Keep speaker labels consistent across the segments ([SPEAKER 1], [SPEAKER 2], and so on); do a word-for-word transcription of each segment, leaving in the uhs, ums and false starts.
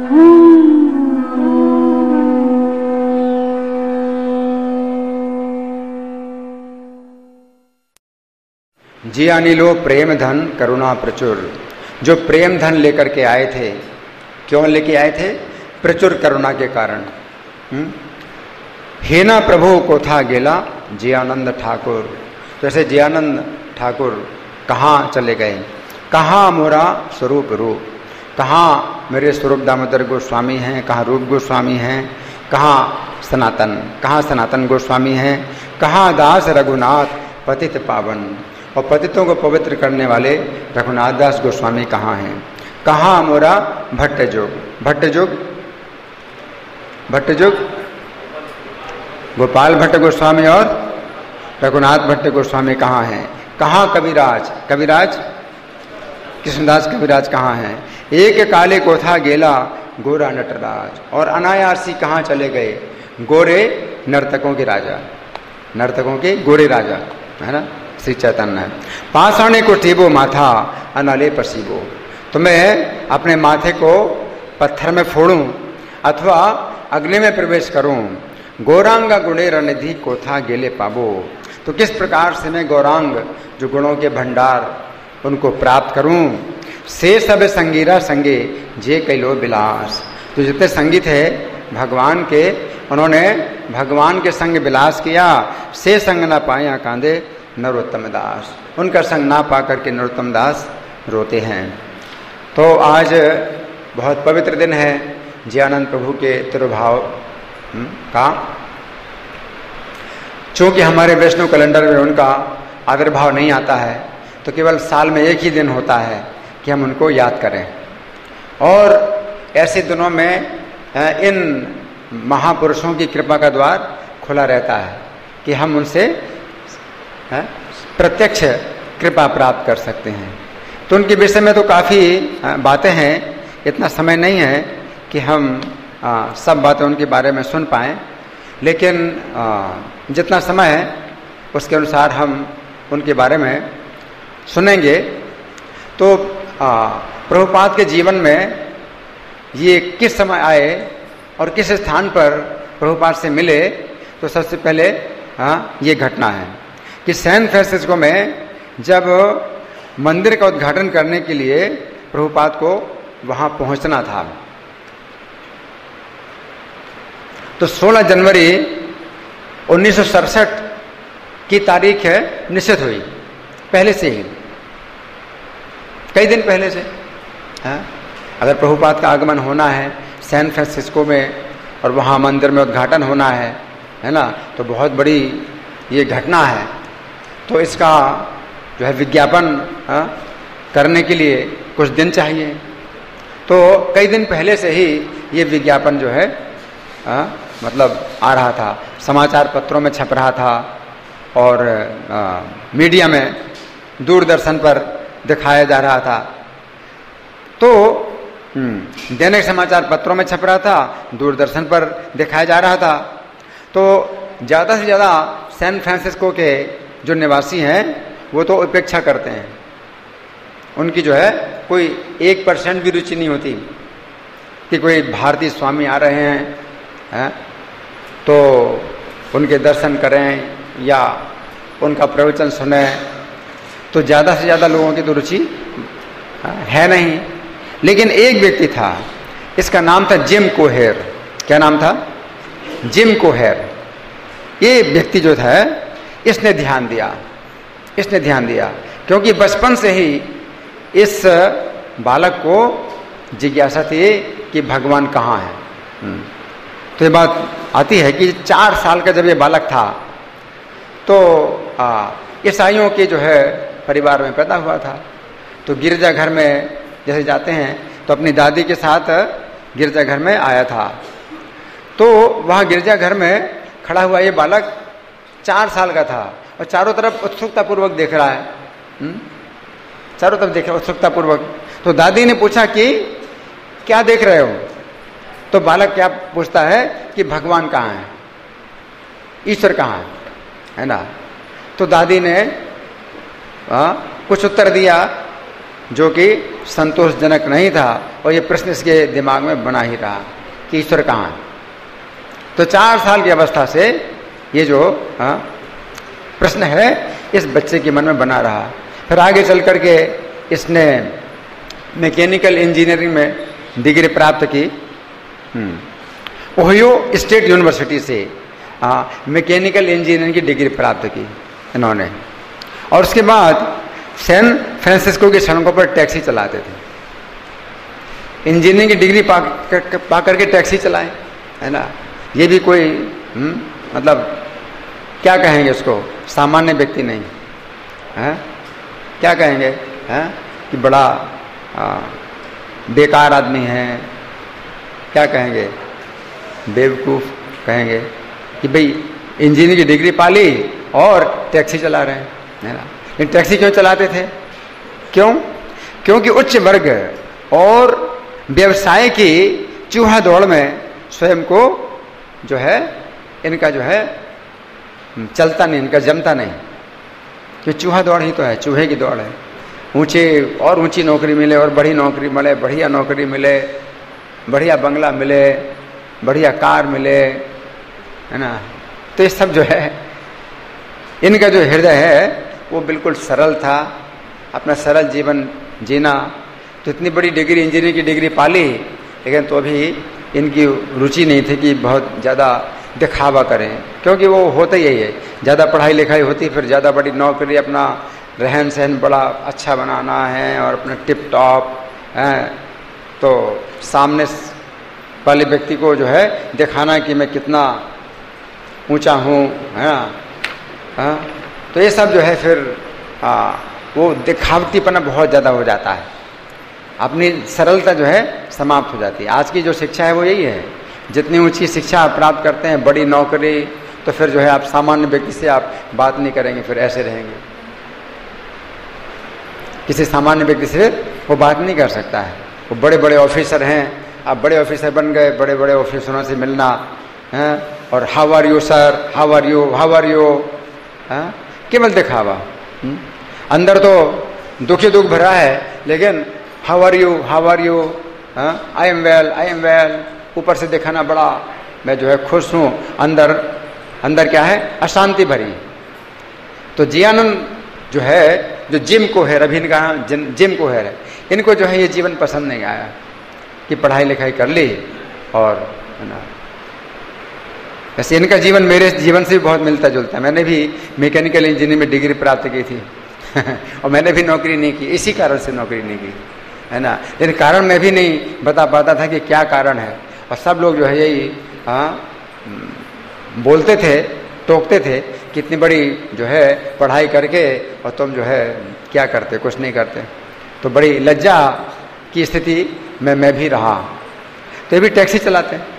[SPEAKER 1] जी अनिलो प्रेम धन करुणा प्रचुर, जो प्रेम धन लेकर के आए थे, क्यों लेके आए थे? प्रचुर करुणा के कारण। हेना प्रभु को था गेला जियानंद ठाकुर, जैसे जियानंद ठाकुर कहाँ चले गए? कहाँ मोरा स्वरूप रूप, कहाँ मेरे स्वरूप दामोदर गोस्वामी हैं, कहाँ रूप गोस्वामी हैं, कहाँ सनातन, कहाँ सनातन गोस्वामी हैं, कहाँ दास रघुनाथ पतित पावन, और पतितों को पवित्र करने वाले रघुनाथ दास गोस्वामी कहाँ हैं? कहाँ मोरा भट्ट जोग, भट्ट जोग भट्ट जोग गोपाल भट्ट गोस्वामी और रघुनाथ भट्ट गोस्वामी कहाँ हैं? कहाँ कविराज, कविराज कृष्णदास कविराज कहाँ हैं? एक काले को था गेला गोरा नटराज, और अनायासी कहाँ चले गए? गोरे नर्तकों के राजा, नर्तकों के गोरे राजा, है ना, श्री चैतन्य है। पाषाणे को टेबो माथा अनाले परसीबो, तो मैं अपने माथे को पत्थर में फोड़ूं अथवा अग्नि में प्रवेश करूं। गौरांग गुणे रणनिधि को था गेले पाबो, तो किस प्रकार से मैं गौरांग जो गुणों के भंडार उनको प्राप्त करूं। से सब संगीरा संगे जे कैलो विलास, तो जितने संगीत है भगवान के, उन्होंने भगवान के संग विलास किया। से संग न पाया कांदे नरोत्तम दास, उनका संग ना पा करके नरोत्तम दास रोते हैं। तो आज बहुत पवित्र दिन है जियानंद प्रभु के तिरुभाव का, चूंकि हमारे वैष्णव कैलेंडर में उनका आविर्भाव नहीं आता है, तो केवल साल में एक ही दिन होता है कि हम उनको याद करें। और ऐसे दिनों में इन महापुरुषों की कृपा का द्वार खुला रहता है कि हम उनसे प्रत्यक्ष कृपा प्राप्त कर सकते हैं। तो उनके विषय में तो काफ़ी बातें हैं, इतना समय नहीं है कि हम आ, सब बातें उनके बारे में सुन पाएँ, लेकिन आ, जितना समय है उसके अनुसार हम उनके बारे में सुनेंगे। तो प्रभुपाद के जीवन में ये किस समय आए और किस स्थान पर प्रभुपाद से मिले, तो सबसे पहले हाँ ये घटना है कि सैन फ्रांसिस्को में जब मंदिर का उद्घाटन करने के लिए प्रभुपाद को वहाँ पहुँचना था, तो सोलह जनवरी उन्नीस सौ सड़सठ की तारीख है निश्चित हुई, पहले से ही, कई दिन पहले से। हाँ? अगर प्रभुपाद का आगमन होना है सैन फ्रांसिस्को में और वहाँ मंदिर में उद्घाटन होना है, है ना, तो बहुत बड़ी ये घटना है। तो इसका जो है विज्ञापन हाँ, करने के लिए कुछ दिन चाहिए। तो कई दिन पहले से ही ये विज्ञापन जो है हाँ, मतलब आ रहा था, समाचार पत्रों में छप रहा था और आ, मीडिया में, दूरदर्शन पर दिखाया जा रहा था। तो दैनिक समाचार पत्रों में छप रहा था, दूरदर्शन पर दिखाया जा रहा था। तो ज़्यादा से ज़्यादा सैन फ्रांसिस्को के जो निवासी हैं वो तो उपेक्षा करते हैं, उनकी जो है कोई एक परसेंट भी रुचि नहीं होती कि कोई भारतीय स्वामी आ रहे हैं, हैं तो उनके दर्शन करें या उनका प्रवचन सुने। तो ज़्यादा से ज़्यादा लोगों की तो रुचि है नहीं। लेकिन एक व्यक्ति था, इसका नाम था जिम कोहेर। क्या नाम था? Jim Koher. ये व्यक्ति जो था इसने ध्यान दिया, इसने ध्यान दिया क्योंकि बचपन से ही इस बालक को जिज्ञासा थी कि भगवान कहाँ है। तो ये बात आती है कि चार साल का जब ये बालक था तो ईसाइयों के जो है परिवार में पैदा हुआ था। तो गिरजाघर में जैसे जाते हैं तो अपनी दादी के साथ गिरजाघर में आया था। तो वहाँ गिरजाघर में खड़ा हुआ ये बालक चार साल का था और चारों तरफ उत्सुकता पूर्वक देख रहा है, हुँ? चारों तरफ देख रहा है उत्सुकता पूर्वक। तो दादी ने पूछा कि क्या देख रहे हो? तो बालक क्या पूछता है कि भगवान कहाँ है, ईश्वर कहाँ है, है ना। तो दादी ने आ, कुछ उत्तर दिया जो कि संतोषजनक नहीं था, और ये प्रश्न इसके दिमाग में बना ही रहा कि ईश्वर कहाँ है। तो चार साल की अवस्था से ये जो हाँ प्रश्न है इस बच्चे के मन में बना रहा। फिर आगे चल करके इसने मैकेनिकल इंजीनियरिंग में डिग्री प्राप्त की, ओहियो स्टेट यूनिवर्सिटी से मैकेनिकल इंजीनियरिंग की डिग्री प्राप्त की इन्होंने। और उसके बाद सैन फ्रांसिस्को की सड़कों पर टैक्सी चलाते थे। इंजीनियरिंग की डिग्री पा कर, पा करके टैक्सी चलाएं, है ना। ये भी कोई हुँ? मतलब क्या कहेंगे उसको, सामान्य व्यक्ति नहीं है। क्या कहेंगे है कि बड़ा आ, बेकार आदमी है, क्या कहेंगे, बेवकूफ कहेंगे कि भाई इंजीनियरिंग की डिग्री पाली और टैक्सी चला रहे हैं, है ना। लेकिन टैक्सी क्यों चलाते थे? क्यों? क्योंकि उच्च वर्ग और व्यवसाय की चूहा दौड़ में स्वयं को जो है इनका जो है चलता नहीं, इनका जमता नहीं। कि चूहा दौड़ ही तो है, चूहे की दौड़ है। ऊंचे और ऊंची नौकरी मिले और बड़ी नौकरी मिले, बढ़िया नौकरी मिले, बढ़िया बंगला मिले, बढ़िया कार मिले, है ना। तो ये सब जो है इनका जो हृदय है वो बिल्कुल सरल था, अपना सरल जीवन जीना। तो इतनी बड़ी डिग्री, इंजीनियरिंग की डिग्री पाली, लेकिन तो भी इनकी रुचि नहीं थी कि बहुत ज़्यादा दिखावा करें, क्योंकि वो होता ही यही है, ज़्यादा पढ़ाई लिखाई होती फिर ज़्यादा बड़ी नौकरी, अपना रहन सहन बड़ा अच्छा बनाना है और अपना टिप टॉप है, तो सामने वाले व्यक्ति को जो है दिखाना कि मैं कितना ऊंचा हूँ, है ना। हाँ, तो ये सब जो है फिर आ, वो दिखावटीपना बहुत ज़्यादा हो जाता है, अपनी सरलता जो है समाप्त हो जाती है। आज की जो शिक्षा है वो यही है, जितनी ऊंची शिक्षा आप प्राप्त करते हैं, बड़ी नौकरी, तो फिर जो है आप सामान्य व्यक्ति से आप बात नहीं करेंगे, फिर ऐसे रहेंगे। किसी सामान्य व्यक्ति से वो बात नहीं कर सकता है। वो बड़े बड़े ऑफिसर हैं, आप बड़े ऑफिसर बन गए, बड़े बड़े ऑफिसरों से मिलना है, और how are you sir, how are you, how are you, केवल दिखावा। अंदर तो दुखी दुख भरा है, लेकिन how are you, how are you, I am well, I am well, ऊपर से दिखाना बड़ा मैं जो है खुश हूँ, अंदर अंदर क्या है, अशांति भरी। तो जियानंद जो है, जो जिम को है, अभी इनका जिम को है, इनको जो है ये जीवन पसंद नहीं आया कि पढ़ाई लिखाई कर ली और है ना। वैसे इनका जीवन मेरे जीवन से भी बहुत मिलता जुलता है। मैंने भी मैकेनिकल इंजीनियरिंग में डिग्री प्राप्त की थी और मैंने भी नौकरी नहीं की, इसी कारण से नौकरी नहीं की, है ना। लेकिन कारण मैं भी नहीं बता पाता था कि क्या कारण है, और सब लोग जो है यही हाँ बोलते थे, टोकते थे कि इतनी बड़ी जो है पढ़ाई करके और तुम जो है क्या करते, कुछ नहीं करते। तो बड़ी लज्जा की स्थिति में मैं भी रहा। तो ये भी टैक्सी चलाते हैं।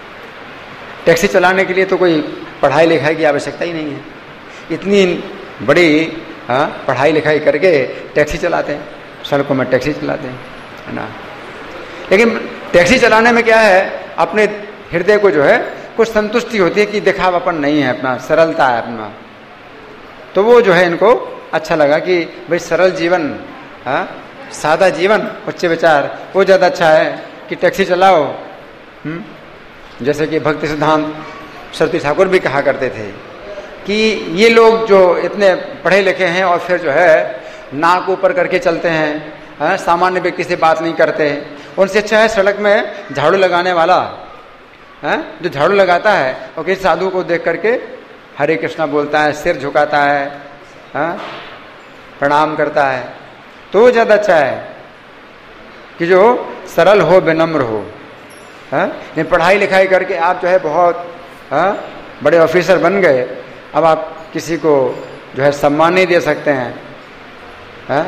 [SPEAKER 1] टैक्सी चलाने के लिए तो कोई पढ़ाई लिखाई की आवश्यकता ही नहीं है, इतनी बड़ी हाँ पढ़ाई लिखाई करके टैक्सी चलाते हैं, सड़कों में टैक्सी चलाते हैं, है ना। लेकिन टैक्सी चलाने में क्या है, अपने हृदय को जो है कुछ संतुष्टि होती है कि दिखावापन नहीं है, अपना सरलता है अपना। तो वो जो है इनको अच्छा लगा कि भाई सरल जीवन, हाँ सादा जीवन, उच्च विचार, वो ज़्यादा अच्छा है कि टैक्सी चलाओ। हुँ? जैसे कि भक्ति सिद्धांत सरस्वती ठाकुर भी कहा करते थे कि ये लोग जो इतने पढ़े लिखे हैं और फिर जो है नाक ऊपर करके चलते हैं, हाँ सामान्य व्यक्ति से बात नहीं करते, उनसे अच्छा है सड़क में झाड़ू लगाने वाला, है जो झाड़ू लगाता है और किसी साधु को देख करके हरे कृष्णा बोलता है, सिर झुकाता है, हाँ प्रणाम करता है, तो वो ज़्यादा अच्छा है कि जो सरल हो, विनम्र हो। हाँ पढ़ाई लिखाई करके आप जो है बहुत हाँ बड़े ऑफिसर बन गए, अब आप किसी को जो है सम्मान नहीं दे सकते हैं, हाँ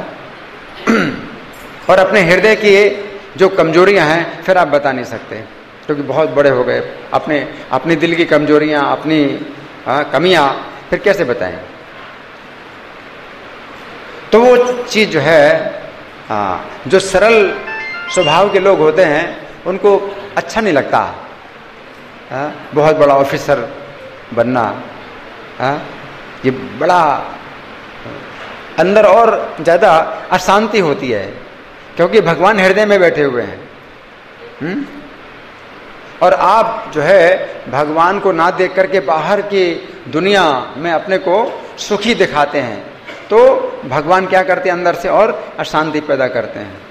[SPEAKER 1] और अपने हृदय की जो कमजोरियां हैं फिर आप बता नहीं सकते, क्योंकि बहुत बड़े हो गए। अपने अपनी दिल की कमजोरियां, अपनी कमियां फिर कैसे बताएं। तो वो चीज जो है आ, जो सरल स्वभाव के लोग होते हैं उनको अच्छा नहीं लगता आ, बहुत बड़ा ऑफिसर बनना, आ, ये बड़ा अंदर और ज़्यादा अशांति होती है क्योंकि भगवान हृदय में बैठे हुए हैं। हुँ? और आप जो है भगवान को ना देख करके बाहर की दुनिया में अपने को सुखी दिखाते हैं, तो भगवान क्या करते हैं, अंदर से और अशांति पैदा करते हैं।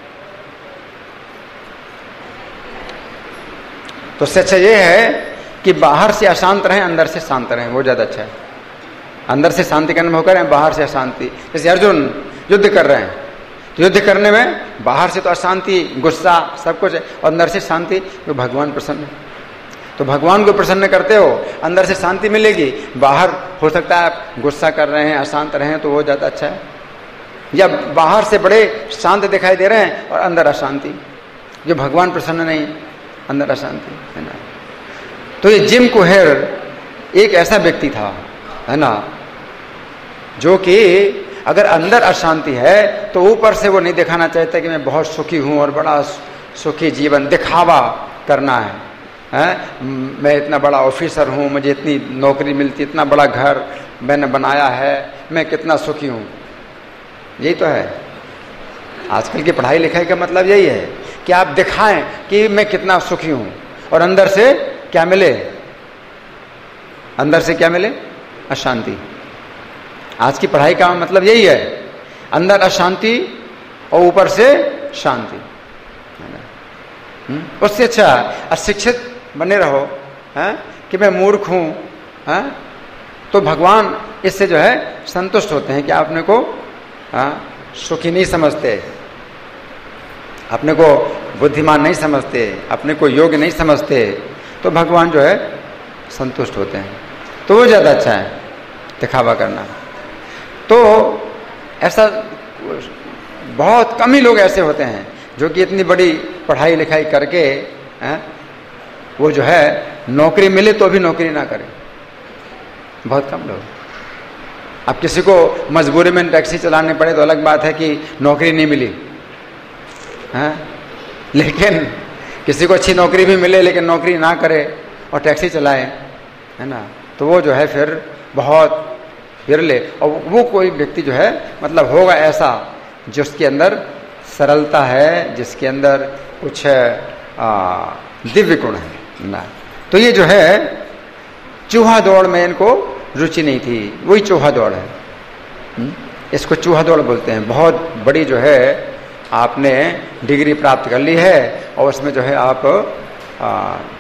[SPEAKER 1] तो इससे अच्छा ये है कि बाहर से अशांत रहें, अंदर से शांत रहें, वो ज्यादा अच्छा है। अंदर से शांति का अनुभव करें, बाहर से अशांति। जैसे अर्जुन युद्ध कर रहे हैं, तो युद्ध करने में बाहर से तो अशांति, गुस्सा, सब कुछ है, और अंदर से शांति, तो भगवान प्रसन्न है। तो भगवान को प्रसन्न करते हो, अंदर से शांति मिलेगी। बाहर हो सकता है आप गुस्सा कर रहे हैं, अशांत रहे हैं, तो वो ज्यादा अच्छा है। या बाहर से बड़े शांत दिखाई दे रहे हैं और अंदर अशांति, जो भगवान प्रसन्न नहीं, अंदर अशांति, है ना। तो ये जिम कोहेर एक ऐसा व्यक्ति था, है ना, जो कि अगर अंदर अशांति है तो ऊपर से वो नहीं दिखाना चाहता कि मैं बहुत सुखी हूं और बड़ा सुखी जीवन, दिखावा करना है, है? मैं इतना बड़ा ऑफिसर हूं, मुझे इतनी नौकरी मिलती, इतना बड़ा घर मैंने बनाया है, मैं कितना सुखी हूं। यही तो है आजकल की पढ़ाई लिखाई का मतलब, यही है कि आप दिखाएं कि मैं कितना सुखी हूं, और अंदर से क्या मिले, अंदर से क्या मिले, अशांति। आज की पढ़ाई का मतलब यही है, अंदर अशांति और ऊपर से शांति। उससे अच्छा अशिक्षित बने रहो, है? कि मैं मूर्ख हूं, है? तो भगवान इससे जो है संतुष्ट होते हैं कि आप अपने को सुखी नहीं समझते, अपने को बुद्धिमान नहीं समझते, अपने को योग्य नहीं समझते, तो भगवान जो है संतुष्ट होते हैं। तो वो ज्यादा अच्छा है दिखावा करना। तो ऐसा बहुत कम ही लोग ऐसे होते हैं जो कि इतनी बड़ी पढ़ाई लिखाई करके, हैं, वो जो है नौकरी मिले तो भी नौकरी ना करे। बहुत कम लोग। अब किसी को मजबूरी में टैक्सी चलाने पड़े तो अलग बात है कि नौकरी नहीं मिली, हैं? लेकिन किसी को अच्छी नौकरी भी मिले लेकिन नौकरी ना करे और टैक्सी चलाए, है ना, तो वो जो है फिर बहुत विरले। और वो कोई व्यक्ति जो है मतलब होगा ऐसा जिसके अंदर सरलता है, जिसके अंदर कुछ दिव्य गुण है ना। तो ये जो है चूहा दौड़ में इनको रुचि नहीं थी, वही चूहा दौड़ है। हुँ? इसको चूहा दौड़ बोलते हैं। बहुत बड़ी जो है आपने डिग्री प्राप्त कर ली है और उसमें जो है आप आ,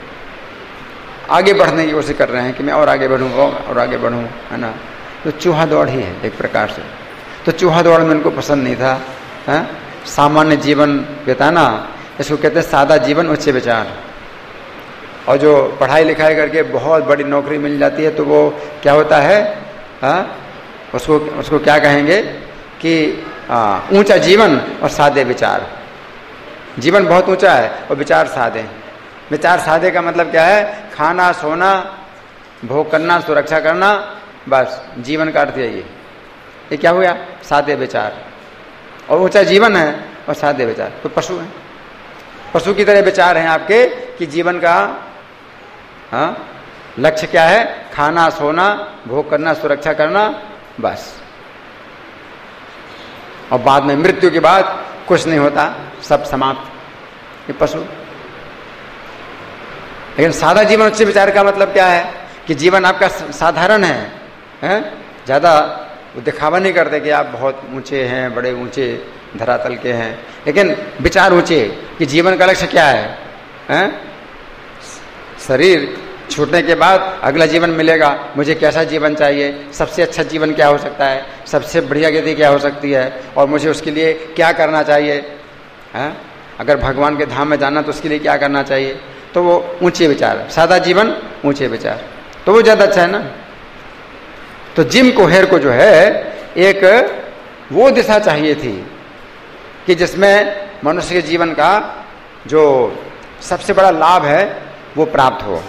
[SPEAKER 1] आगे बढ़ने की कोशिश कर रहे हैं कि मैं और आगे बढ़ूंगा और आगे बढ़ूँ, है ना। तो चूहा दौड़ ही है एक प्रकार से। तो चूहा दौड़ में इनको पसंद नहीं था, है? सामान्य जीवन बिताना, इसको कहते हैं सादा जीवन उच्च विचार। और जो पढ़ाई लिखाई करके बहुत बड़ी नौकरी मिल जाती है तो वो क्या होता है, हा? उसको उसको क्या कहेंगे कि ऊंचा जीवन और सादे विचार। जीवन बहुत ऊंचा है और विचार सादे। विचार सादे का मतलब क्या है, खाना, सोना, भोग करना, सुरक्षा करना, बस जीवन का अर्थ यही है। ये क्या हुआ, सादे विचार। और ऊंचा जीवन है और सादे विचार, तो पशु है। पशु की तरह विचार हैं आपके कि जीवन का हाँ लक्ष्य क्या है, खाना, सोना, भोग करना, सुरक्षा करना, बस। और बाद में मृत्यु के बाद कुछ नहीं होता, सब समाप्त। ये पशु। लेकिन सादा जीवन उच्च विचार का मतलब क्या है कि जीवन आपका साधारण है, हैं? ज्यादा दिखावा नहीं करते कि आप बहुत ऊंचे हैं, बड़े ऊंचे धरातल के हैं, लेकिन विचार ऊंचे कि जीवन का लक्ष्य क्या है, हैं? शरीर छूटने के बाद अगला जीवन मिलेगा, मुझे कैसा जीवन चाहिए, सबसे अच्छा जीवन क्या हो सकता है, सबसे बढ़िया गति क्या हो सकती है, और मुझे उसके लिए क्या करना चाहिए, हैं? अगर भगवान के धाम में जाना तो उसके लिए क्या करना चाहिए। तो वो ऊंचे विचार, सादा जीवन, ऊंचे विचार, तो वो ज्यादा अच्छा है ना। तो जिम कोहेर को जो है एक वो दिशा चाहिए थी कि जिसमें मनुष्य के जीवन का जो सबसे बड़ा लाभ है वो प्राप्त हो।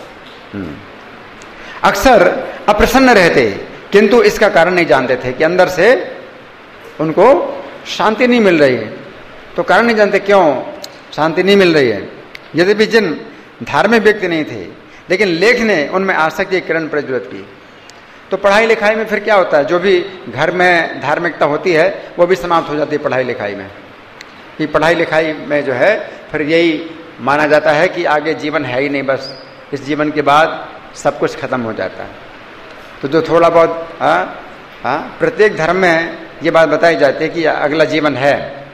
[SPEAKER 1] अक्सर अप्रसन्न रहते किंतु इसका कारण नहीं जानते थे कि अंदर से उनको शांति नहीं मिल रही है। तो कारण नहीं जानते क्यों शांति नहीं मिल रही है। यद्यपि जिन धार्मिक व्यक्ति नहीं थे, लेकिन लेख ने उनमें आसक्ति की किरण प्रज्वलित की। तो पढ़ाई लिखाई में फिर क्या होता है, जो भी घर में धार्मिकता होती है वो भी समाप्त हो जाती है पढ़ाई लिखाई में। कि पढ़ाई लिखाई में जो है फिर यही माना जाता है कि आगे जीवन है ही नहीं, बस इस जीवन के बाद सब कुछ खत्म हो जाता है। तो जो थोड़ा बहुत हाँ हाँ प्रत्येक धर्म में ये बात बताई जाती है कि अगला जीवन है।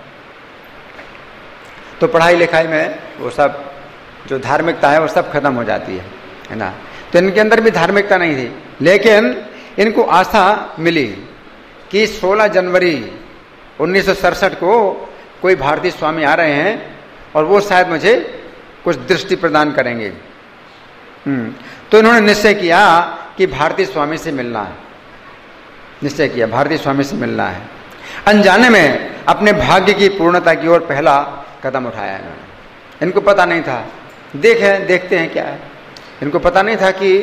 [SPEAKER 1] तो पढ़ाई लिखाई में वो सब जो धार्मिकता है वो सब खत्म हो जाती है, है ना। तो इनके अंदर भी धार्मिकता नहीं थी, लेकिन इनको आशा मिली कि सोलह जनवरी उन्नीस सौ सड़सठ को कोई भारतीय स्वामी आ रहे हैं और वो शायद मुझे कुछ दृष्टि प्रदान करेंगे। हम्म तो इन्होंने निश्चय किया कि भारतीय स्वामी से मिलना है, निश्चय किया भारतीय स्वामी से मिलना है। अनजाने में अपने भाग्य की पूर्णता की ओर पहला कदम उठाया इन्होंने। इनको पता नहीं था, देखे देखते हैं क्या है, इनको पता नहीं था कि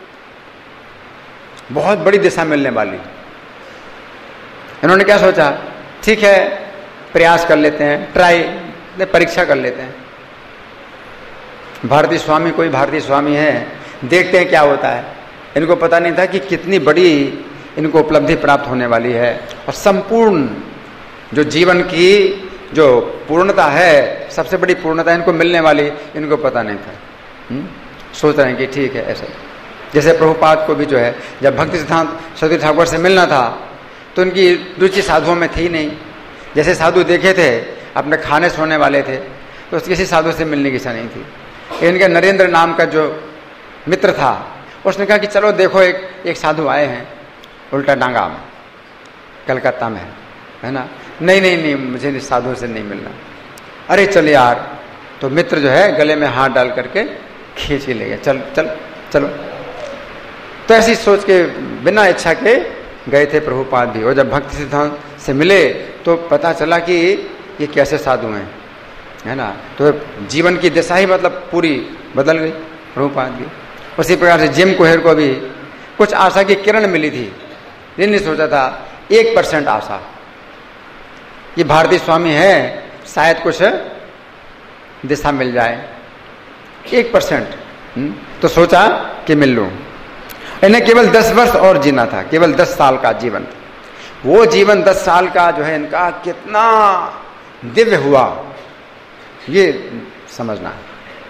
[SPEAKER 1] बहुत बड़ी दिशा मिलने वाली। इन्होंने क्या सोचा, ठीक है प्रयास कर लेते हैं, ट्राई परीक्षा कर लेते हैं। भारतीय स्वामी कोई भारतीय स्वामी है, देखते हैं क्या होता है। इनको पता नहीं था कि कितनी बड़ी इनको उपलब्धि प्राप्त होने वाली है और संपूर्ण जो जीवन की जो पूर्णता है, सबसे बड़ी पूर्णता इनको मिलने वाली, इनको पता नहीं था। हुँ? सोच रहे हैं कि ठीक है ऐसे। जैसे प्रभुपाद को भी जो है जब भक्ति सिद्धांत सरस्वती ठाकुर से मिलना था तो इनकी रुचि साधुओं में थी नहीं। जैसे साधु देखे थे अपने खाने सोने वाले थे, तो किसी साधु से मिलने की इच्छा नहीं थी। इनके नरेंद्र नाम का जो मित्र था उसने कहा कि चलो देखो एक एक साधु आए हैं उल्टा डांगा में, कलकत्ता में, है ना। नहीं नहीं नहीं मुझे साधु से नहीं मिलना। अरे चल यार, तो मित्र जो है गले में हाथ डाल करके खींच के ले गया, चल चल चलो। तो ऐसी सोच के बिना इच्छा के गए थे प्रभुपाद भी। और जब भक्ति सिद्धांत से मिले तो पता चला कि ये कैसे साधु हैं, है ना। तो जीवन की दिशा ही मतलब पूरी बदल गई प्रभुपाद की। उसी प्रकार से जिम कोहेर को भी कुछ आशा की किरण मिली थी। इन्होंने सोचा था एक परसेंट आशा, ये भारतीय स्वामी है शायद कुछ दिशा मिल जाए, एक परसेंट। तो सोचा कि मिल लूं। इन्हें केवल दस वर्ष और जीना था, केवल दस साल का जीवन। वो जीवन दस साल का जो है इनका कितना दिव्य हुआ ये समझना है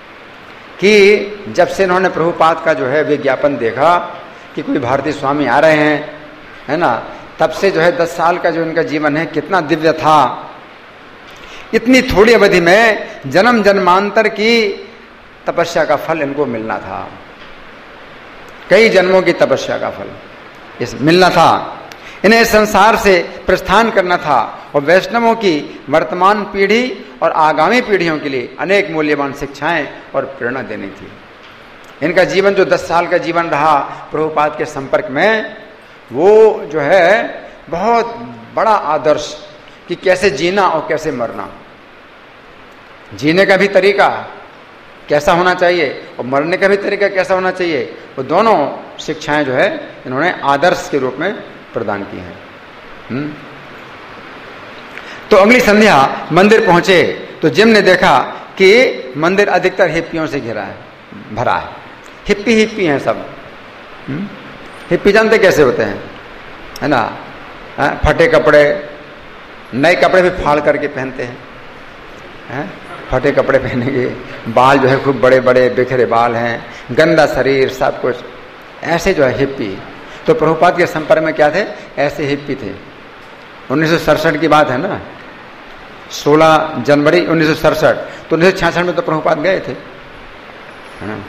[SPEAKER 1] कि जब से इन्होंने प्रभुपाद का जो है विज्ञापन देखा कि कोई भारतीय स्वामी आ रहे हैं, है ना, तब से जो है दस साल का जो इनका जीवन है कितना दिव्य था। इतनी थोड़ी अवधि में जन्म जन्मांतर की तपस्या का फल इनको मिलना था, कई जन्मों की तपस्या का फल इस मिलना था। इन्हें इस संसार से प्रस्थान करना था और वैष्णवों की वर्तमान पीढ़ी और आगामी पीढ़ियों के लिए अनेक मूल्यवान शिक्षाएं और प्रेरणा देनी थी। इनका जीवन जो दस साल का जीवन रहा प्रभुपाद के संपर्क में, वो जो है बहुत बड़ा आदर्श कि कैसे जीना और कैसे मरना, जीने का भी तरीका कैसा होना चाहिए और मरने का भी तरीका कैसा होना चाहिए, वो दोनों शिक्षाएं जो है इन्होंने आदर्श के रूप में प्रदान की हैं। हुँ? तो अगली संध्या मंदिर पहुंचे तो जिम ने देखा कि मंदिर अधिकतर हिप्पियों से घिरा है, भरा है। हिप्पी हिप्पी हैं सब। हुँ? हिप्पी जानते कैसे होते हैं, है ना, है? फटे कपड़े, नए कपड़े भी फाड़ करके पहनते हैं, है? फटे कपड़े पहनेंगे, बाल जो है खूब बड़े बड़े बिखरे बाल हैं, गंदा शरीर, सब कुछ ऐसे जो है हिप्पी। तो प्रभुपाद के संपर्क में क्या थे, ऐसे हिप्पी थे। उन्नीस सौ सड़सठ की बात है ना, सोलह जनवरी उन्नीस सौ सड़सठ। तो उन्नीस सौ छियासठ में तो प्रभुपाद गए थे, है ना,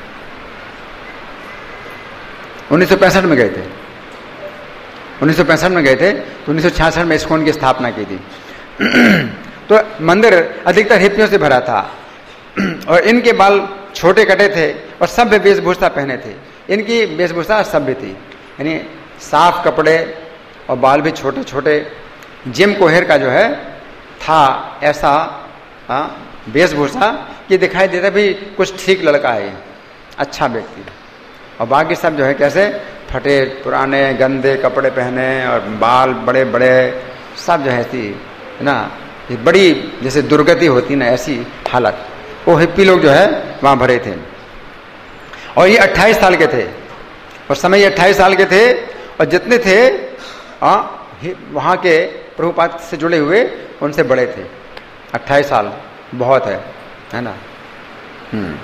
[SPEAKER 1] उन्नीस सौ पैंसठ में गए थे, उन्नीस सौ पैंसठ में गए थे तो उन्नीस सौ छियासठ में इस्कॉन की स्थापना की थी। तो मंदिर अधिकतर हिप्पियों से भरा था और इनके बाल छोटे कटे थे और सभ्य वेशभूषा पहने थे। इनकी वेशभूषा सभ्य थी, यानी साफ कपड़े और बाल भी छोटे छोटे। जिम कोहेर का जो है था ऐसा वेशभूषा कि दिखाई देता भी कुछ ठीक लड़का है, अच्छा व्यक्ति। और बाकी सब जो है कैसे फटे पुराने गंदे कपड़े पहने और बाल बड़े बड़े, सब जो है थी, है ना, बड़ी जैसे दुर्गति होती ना ऐसी हालत। वो हिप्पी लोग जो है वहां भरे थे और ये अट्ठाईस साल के थे और समय ये अट्ठाईस साल के थे और जितने थे आ, वहां के प्रभुपाद से जुड़े हुए उनसे बड़े थे। अट्ठाईस साल बहुत है, है ना। हम्म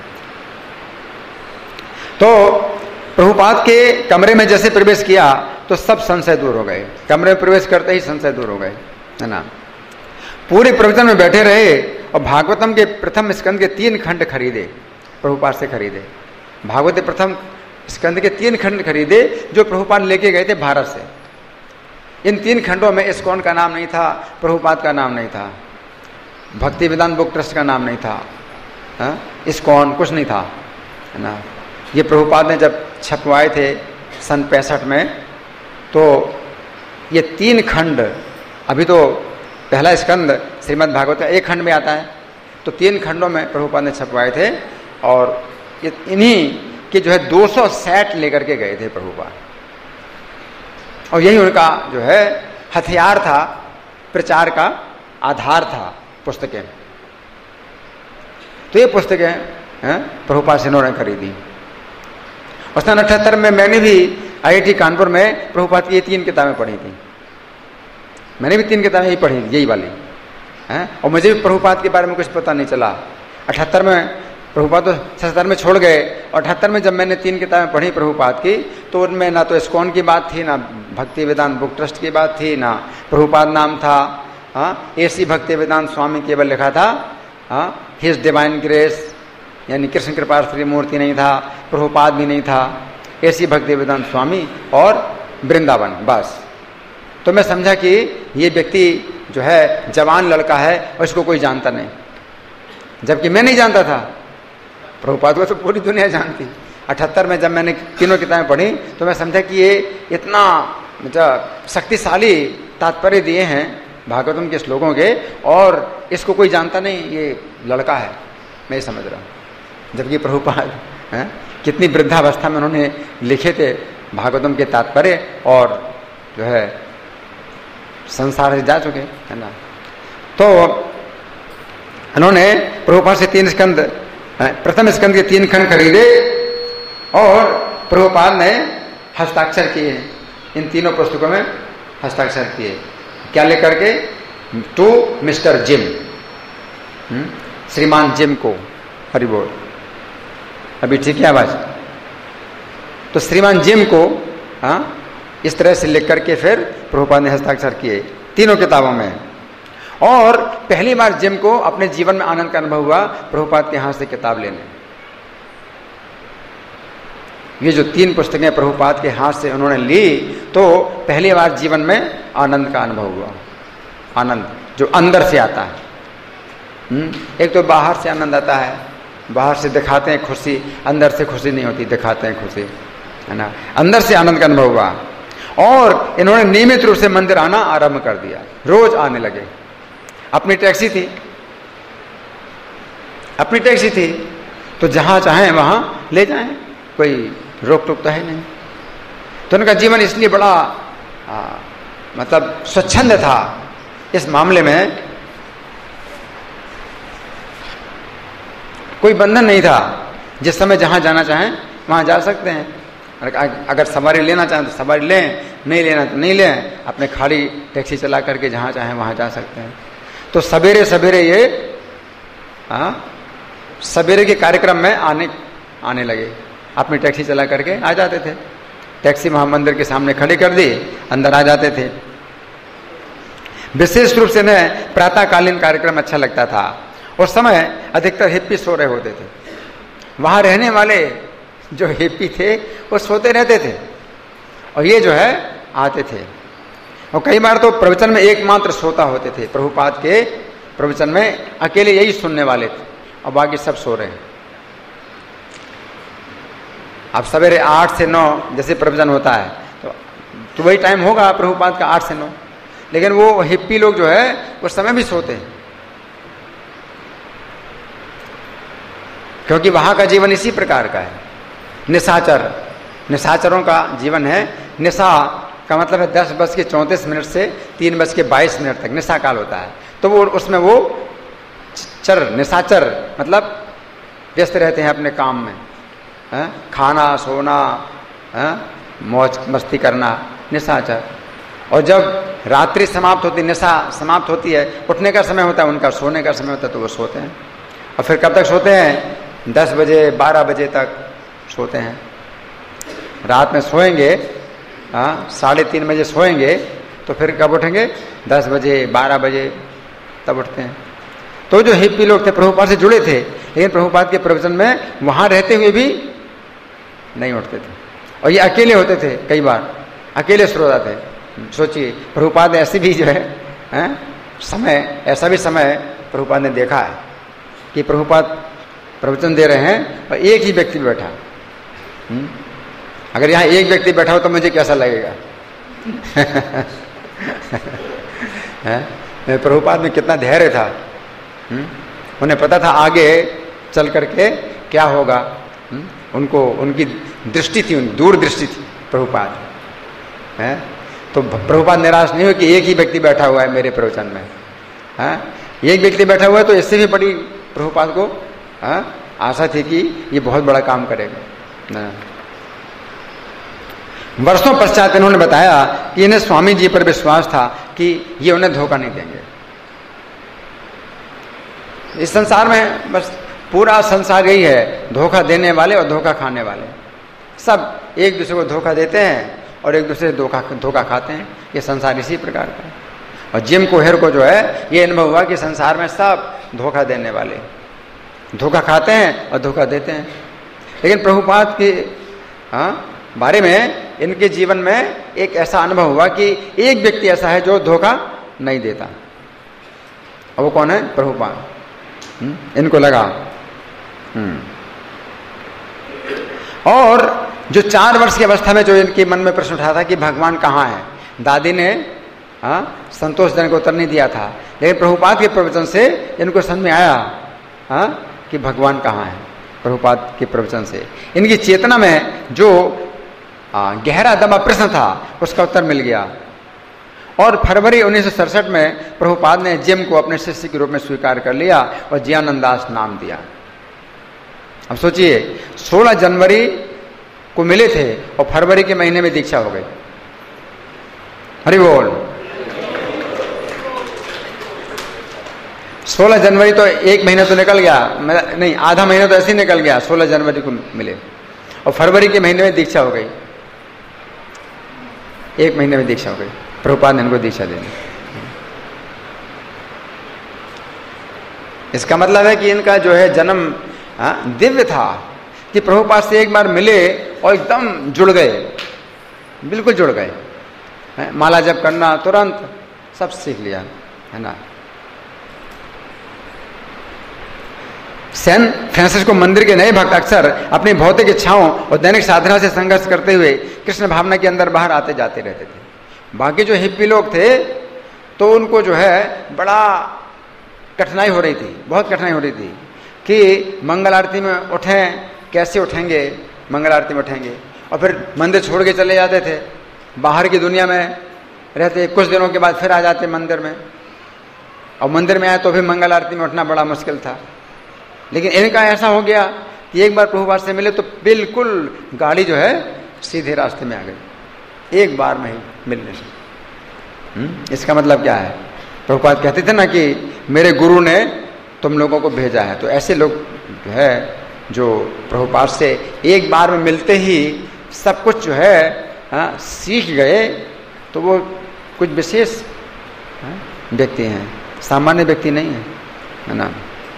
[SPEAKER 1] तो प्रभुपाद के कमरे में जैसे प्रवेश किया तो सब संशय दूर हो गए। कमरे में प्रवेश करते ही संशय दूर हो गए, है ना। पूरे प्रवचन में बैठे रहे और भागवतम के प्रथम स्कंद के तीन खंड खरीदे, प्रभुपाद से खरीदे। भागवत के प्रथम स्कंद के तीन खंड खरीदे जो प्रभुपाद लेके गए थे भारत से। इन तीन खंडों में इस्कॉन का नाम नहीं था, प्रभुपाद का नाम नहीं था, भक्ति वेदांत बुक ट्रस्ट का नाम नहीं था, हा? इस्कॉन कुछ नहीं था, है ना। ये प्रभुपाद ने जब छपवाए थे सन पैंसठ में, तो ये तीन खंड, अभी तो पहला स्कंद श्रीमद् भागवत एक खंड में आता है, तो तीन खंडों में प्रभुपाद ने छपवाए थे और ये इन्हीं के जो है दो सौ सेट लेकर के गए थे प्रभुपाद। और यही उनका जो है हथियार था, प्रचार का आधार था पुस्तकें। तो ये पुस्तकें प्रभुपाद से इन्होंने खरीदी। और सन अठहत्तर में मैंने भी आई आई टी कानपुर में प्रभुपाद की ये तीन किताबें पढ़ी थी। मैंने भी तीन किताबें यही पढ़ी, यही वाली हैं। और मुझे भी प्रभुपाद के बारे में कुछ पता नहीं चला। अठहत्तर में प्रभुपाद तो सत्तर में छोड़ गए, और अठहत्तर में जब मैंने तीन किताबें पढ़ी प्रभुपाद की, तो उनमें ना तो इस्कॉन की बात थी, ना भक्ति वेदांत बुक ट्रस्ट की बात थी, ना प्रभुपाद नाम था। हाँ, ऐसी भक्ति वेदांत स्वामी केवल लिखा था। हाँ, हिज डिवाइन ग्रेस यानी कृष्ण कृपा श्री मूर्ति नहीं था, प्रभुपाद भी नहीं था, ऐसी भक्ति वेदांत स्वामी और वृंदावन, बस। तो मैं समझा कि ये व्यक्ति जो है जवान लड़का है और इसको कोई जानता नहीं, जबकि मैं नहीं जानता था। प्रभुपाद को तो पूरी दुनिया जानती। अठहत्तर में जब मैंने तीनों किताबें पढ़ी तो मैं समझा कि ये इतना मतलब शक्तिशाली तात्पर्य दिए हैं भागवतम के श्लोकों के, और इसको कोई जानता नहीं, ये लड़का है, मैं ये समझ रहा हूँ। जबकि प्रभुपाद हैं कितनी वृद्धावस्था में उन्होंने लिखे थे भागवतम के तात्पर्य, और जो है संसार से जा चुके, है ना। तो उन्होंने प्रभुपाद से तीन स्कंद, प्रथम स्कंद के तीन खंड खरीदे और प्रभुपाद ने हस्ताक्षर किए इन तीनों पुस्तकों में, हस्ताक्षर किए। क्या लेकर के? टू मिस्टर जिम, श्रीमान जिम को, हरि बोल। अभी ठीक है आवाज? तो श्रीमान जिम को हाँ इस तरह से लिख करके फिर प्रभुपाद ने हस्ताक्षर किए तीनों किताबों में। और पहली बार जिम को अपने जीवन में आनंद का अनुभव हुआ प्रभुपाद के हाथ से किताब लेने। ये जो तीन पुस्तकें प्रभुपाद के हाथ से उन्होंने ली, तो पहली बार जीवन में आनंद का अनुभव हुआ। आनंद जो अंदर से आता है। हुँ? एक तो बाहर से आनंद आता है, बाहर से दिखाते हैं खुशी, अंदर से खुशी नहीं होती, दिखाते हैं खुशी, है ना। अंदर से आनंद का अनुभव हुआ। और इन्होंने नियमित रूप से मंदिर आना आरंभ कर दिया, रोज आने लगे। अपनी टैक्सी थी, अपनी टैक्सी थी, तो जहां चाहें वहां ले जाएं, कोई रोक टोक तो है नहीं। तो उनका जीवन इसलिए बड़ा आ, मतलब स्वच्छंद था इस मामले में, कोई बंधन नहीं था। जिस समय जहां जाना चाहें वहां जा सकते हैं। अगर सवारी लेना चाहें तो सवारी लें, नहीं लेना तो नहीं लें, अपने खाली टैक्सी चला करके जहां चाहें वहां जा सकते हैं। तो सवेरे सवेरे ये हाँ सवेरे के कार्यक्रम में आने आने लगे, अपनी टैक्सी चला करके आ जाते थे। टैक्सी वहां मंदिर के सामने खड़ी कर दी, अंदर आ जाते थे। विशेष रूप से उन्हें प्रातःकालीन कार्यक्रम अच्छा लगता था। उस समय अधिकतर हिप्पी सो रहे होते थे। वहां रहने वाले जो हिप्पी थे वो सोते रहते थे, और ये जो है आते थे। और कई बार तो प्रवचन में एकमात्र सोता होते थे। प्रभुपाद के प्रवचन में अकेले यही सुनने वाले थे और बाकी सब सो रहे हैं। अब सवेरे आठ से नौ जैसे प्रवचन होता है तो, तो वही टाइम होगा प्रभुपाद का, आठ से नौ। लेकिन वो हिप्पी लोग जो है उस समय भी सोते हैं, क्योंकि वहां का जीवन इसी प्रकार का है। निशाचर, निशाचरों का जीवन है। निशा का मतलब है दस बज के चौंतीस मिनट से तीन बज के बाईस मिनट तक निशा काल होता है। तो वो उसमें वो चर, निशाचर मतलब व्यस्त रहते हैं अपने काम में, है? खाना, सोना, है? मौज मस्ती करना, निशाचर। और जब रात्रि समाप्त होती, निशा समाप्त होती है, उठने का समय होता है उनका, सोने का समय होता है, तो वो सोते हैं। और फिर कब तक सोते हैं? दस बजे बारह बजे तक सोते हैं। रात में सोएंगे, हाँ, साढ़े तीन बजे सोएंगे, तो फिर कब उठेंगे? दस बजे बारह बजे, तब उठते हैं। तो जो हिप्पी लोग थे प्रभुपाद से जुड़े थे, लेकिन प्रभुपाद के प्रवचन में वहां रहते हुए भी नहीं उठते थे, और ये अकेले होते थे, कई बार अकेले श्रोता थे। सोचिए, प्रभुपाद ऐसी भी जो है, है समय, ऐसा भी समय प्रभुपाद ने देखा है कि प्रभुपाद प्रवचन दे रहे हैं और एक ही व्यक्ति बैठा। हुँ? अगर यहाँ एक व्यक्ति बैठा हो तो मुझे कैसा लगेगा? प्रभुपाद में कितना धैर्य था। हुँ? उन्हें पता था आगे चल करके क्या होगा। हुँ? उनको, उनकी दृष्टि थी, दूर दृष्टि थी प्रभुपाद है। तो प्रभुपाद निराश नहीं हुए कि एक ही व्यक्ति बैठा हुआ है मेरे प्रवचन में, है? एक व्यक्ति बैठा हुआ है, तो इससे भी बड़ी प्रभुपाद को है आशा थी कि ये बहुत बड़ा काम करेगा। वर्षों पश्चात इन्होंने बताया कि इन्हें स्वामी जी पर विश्वास था कि ये उन्हें धोखा नहीं देंगे। इस संसार में बस पूरा संसार यही है, धोखा देने वाले और धोखा खाने वाले। सब एक दूसरे को धोखा देते हैं और एक दूसरे से धोखा धोखा खाते हैं। ये संसार इसी प्रकार का है। और जिम कोहेर को जो है ये अनुभव हुआ कि संसार में सब धोखा देने वाले, धोखा खाते हैं और धोखा देते हैं। लेकिन प्रभुपाद के हाँ बारे में इनके जीवन में एक ऐसा अनुभव हुआ कि एक व्यक्ति ऐसा है जो धोखा नहीं देता, और वो कौन है? प्रभुपाद। इनको लगा हम्म और जो चार वर्ष की अवस्था में जो इनके मन में प्रश्न उठा था कि भगवान कहाँ है, दादी ने हाँ संतोषजनक उत्तर नहीं दिया था, लेकिन प्रभुपाद के प्रवचन से इनको समझ में आया हाँ कि भगवान कहाँ है। प्रभुपाद के प्रवचन से इनकी चेतना में जो आ, गहरा दबा प्रश्न था उसका उत्तर मिल गया। और फरवरी उन्नीस सौ सड़सठ में प्रभुपाद ने जिम को अपने शिष्य के रूप में स्वीकार कर लिया और जियानंद दास नाम दिया। अब सोचिए, सोलह जनवरी को मिले थे और फरवरी के महीने में दीक्षा हो गई। हरि बोल। सोलह जनवरी तो एक महीना तो निकल गया, नहीं आधा महीना तो ऐसे ही निकल गया। सोलह जनवरी को मिले और फरवरी के महीने में दीक्षा हो गई। एक महीने में दीक्षा हो गई, प्रभुपाद ने इनको दीक्षा दे दी। इसका मतलब है कि इनका जो है जन्म हाँ, दिव्य था कि प्रभुपाद से एक बार मिले और एकदम जुड़ गए, बिल्कुल जुड़ गए। माला जप करना तुरंत सब सीख लिया, है ना। सैन फ्रांसिस्को मंदिर के नए भक्त अक्सर अपनी भौतिक इच्छाओं और दैनिक साधना से संघर्ष करते हुए कृष्ण भावना के अंदर बाहर आते जाते रहते थे। बाकी जो हिप्पी लोग थे तो उनको जो है बड़ा कठिनाई हो रही थी, बहुत कठिनाई हो रही थी कि मंगल आरती में उठें, कैसे उठेंगे, मंगल आरती में उठेंगे, और फिर मंदिर छोड़ के चले जाते थे, बाहर की दुनिया में रहते, कुछ दिनों के बाद फिर आ जाते मंदिर में, और मंदिर में आए तो भी मंगल आरती में उठना बड़ा मुश्किल था। लेकिन इनका ऐसा हो गया कि एक बार प्रभुपाद से मिले तो बिल्कुल गाड़ी जो है सीधे रास्ते में आ गई, एक बार में ही मिलने से। हुँ? इसका मतलब क्या है? प्रभुपाद कहते थे ना कि मेरे गुरु ने तुम लोगों को भेजा है। तो ऐसे लोग जो है जो प्रभुपाद से एक बार में मिलते ही सब कुछ जो है हाँ, सीख गए, तो वो कुछ विशेष व्यक्ति हैं, सामान्य व्यक्ति नहीं है, है ना।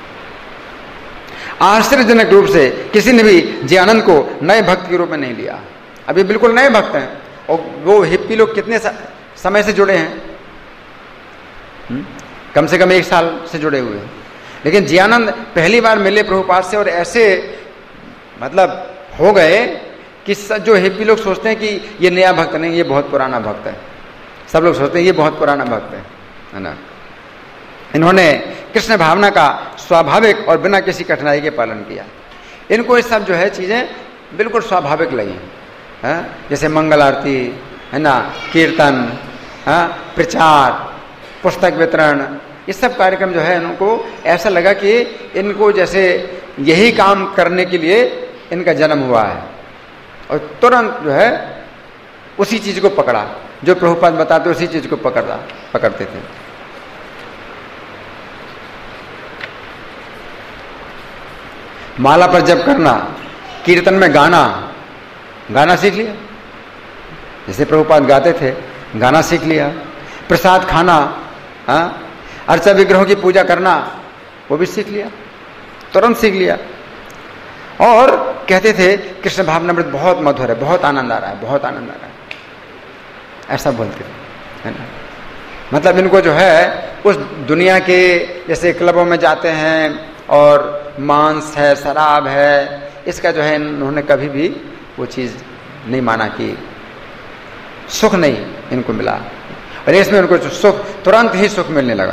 [SPEAKER 1] आश्चर्यजनक रूप से किसी ने भी जियानंद को नए भक्त के रूप में नहीं लिया। अभी बिल्कुल नए भक्त हैं, और वो हिप्पी लोग कितने समय से जुड़े हैं? हुँ? कम से कम एक साल से जुड़े हुए हैं। लेकिन जियानंद पहली बार मिले प्रभुपाद से और ऐसे मतलब हो गए कि जो हिप्पी लोग सोचते हैं कि ये नया भक्त नहीं, ये बहुत पुराना भक्त है। सब लोग सोचते हैं ये बहुत पुराना भक्त है, है ना। इन्होंने कृष्ण भावना का स्वाभाविक और बिना किसी कठिनाई के पालन किया। इनको ये सब जो है चीजें बिल्कुल स्वाभाविक लगी है, जैसे मंगल आरती, है ना, कीर्तन, हाँ, प्रचार, पुस्तक वितरण, ये सब कार्यक्रम जो है इनको ऐसा लगा कि इनको जैसे यही काम करने के लिए इनका जन्म हुआ है। और तुरंत जो है उसी चीज को पकड़ा, जो प्रभुपाद बताते उसी चीज को पकड़ा पकड़ते थे। माला पर जप करना, कीर्तन में गाना, गाना सीख लिया, जैसे प्रभुपाद गाते थे गाना सीख लिया। प्रसाद खाना, हाँ, अर्चा विग्रहों की पूजा करना, वो भी सीख लिया, तुरंत सीख लिया। और कहते थे कृष्ण भावनामृत बहुत मधुर है, बहुत आनंद आ रहा है, बहुत आनंद आ रहा है, ऐसा बोलते थे, है ना। मतलब इनको जो है उस दुनिया के जैसे क्लबों में जाते हैं और मांस है, शराब है, इसका जो है इन्होंने कभी भी वो चीज नहीं माना कि सुख नहीं इनको मिला, और इसमें उनको सुख तुरंत ही सुख मिलने लगा।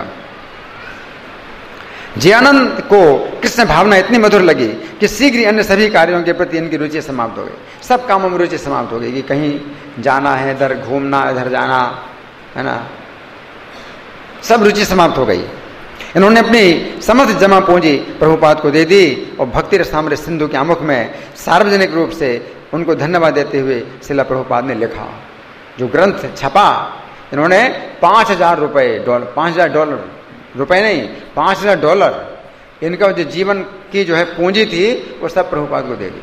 [SPEAKER 1] जयानंद को कृष्ण भावना इतनी मधुर लगी कि शीघ्र ही अन्य सभी कार्यों के प्रति इनकी रुचि समाप्त हो गई। सब कामों में रुचि समाप्त हो गई कि कहीं जाना है, इधर घूमना, इधर जाना, है ना, सब रुचि समाप्त हो गई। इन्होंने अपनी समस्त जमा पूंजी प्रभुपाद को दे दी और भक्ति रसामृत सिंधु के आमुख में सार्वजनिक रूप से उनको धन्यवाद देते हुए श्रील प्रभुपाद ने लिखा। जो ग्रंथ छपा, इन्होंने पांच हजार रुपए डॉलर पांच हजार डॉलर रुपए नहीं पांच हजार डॉलर इनका जो जीवन की जो है पूंजी थी वो सब प्रभुपाद को दे दी।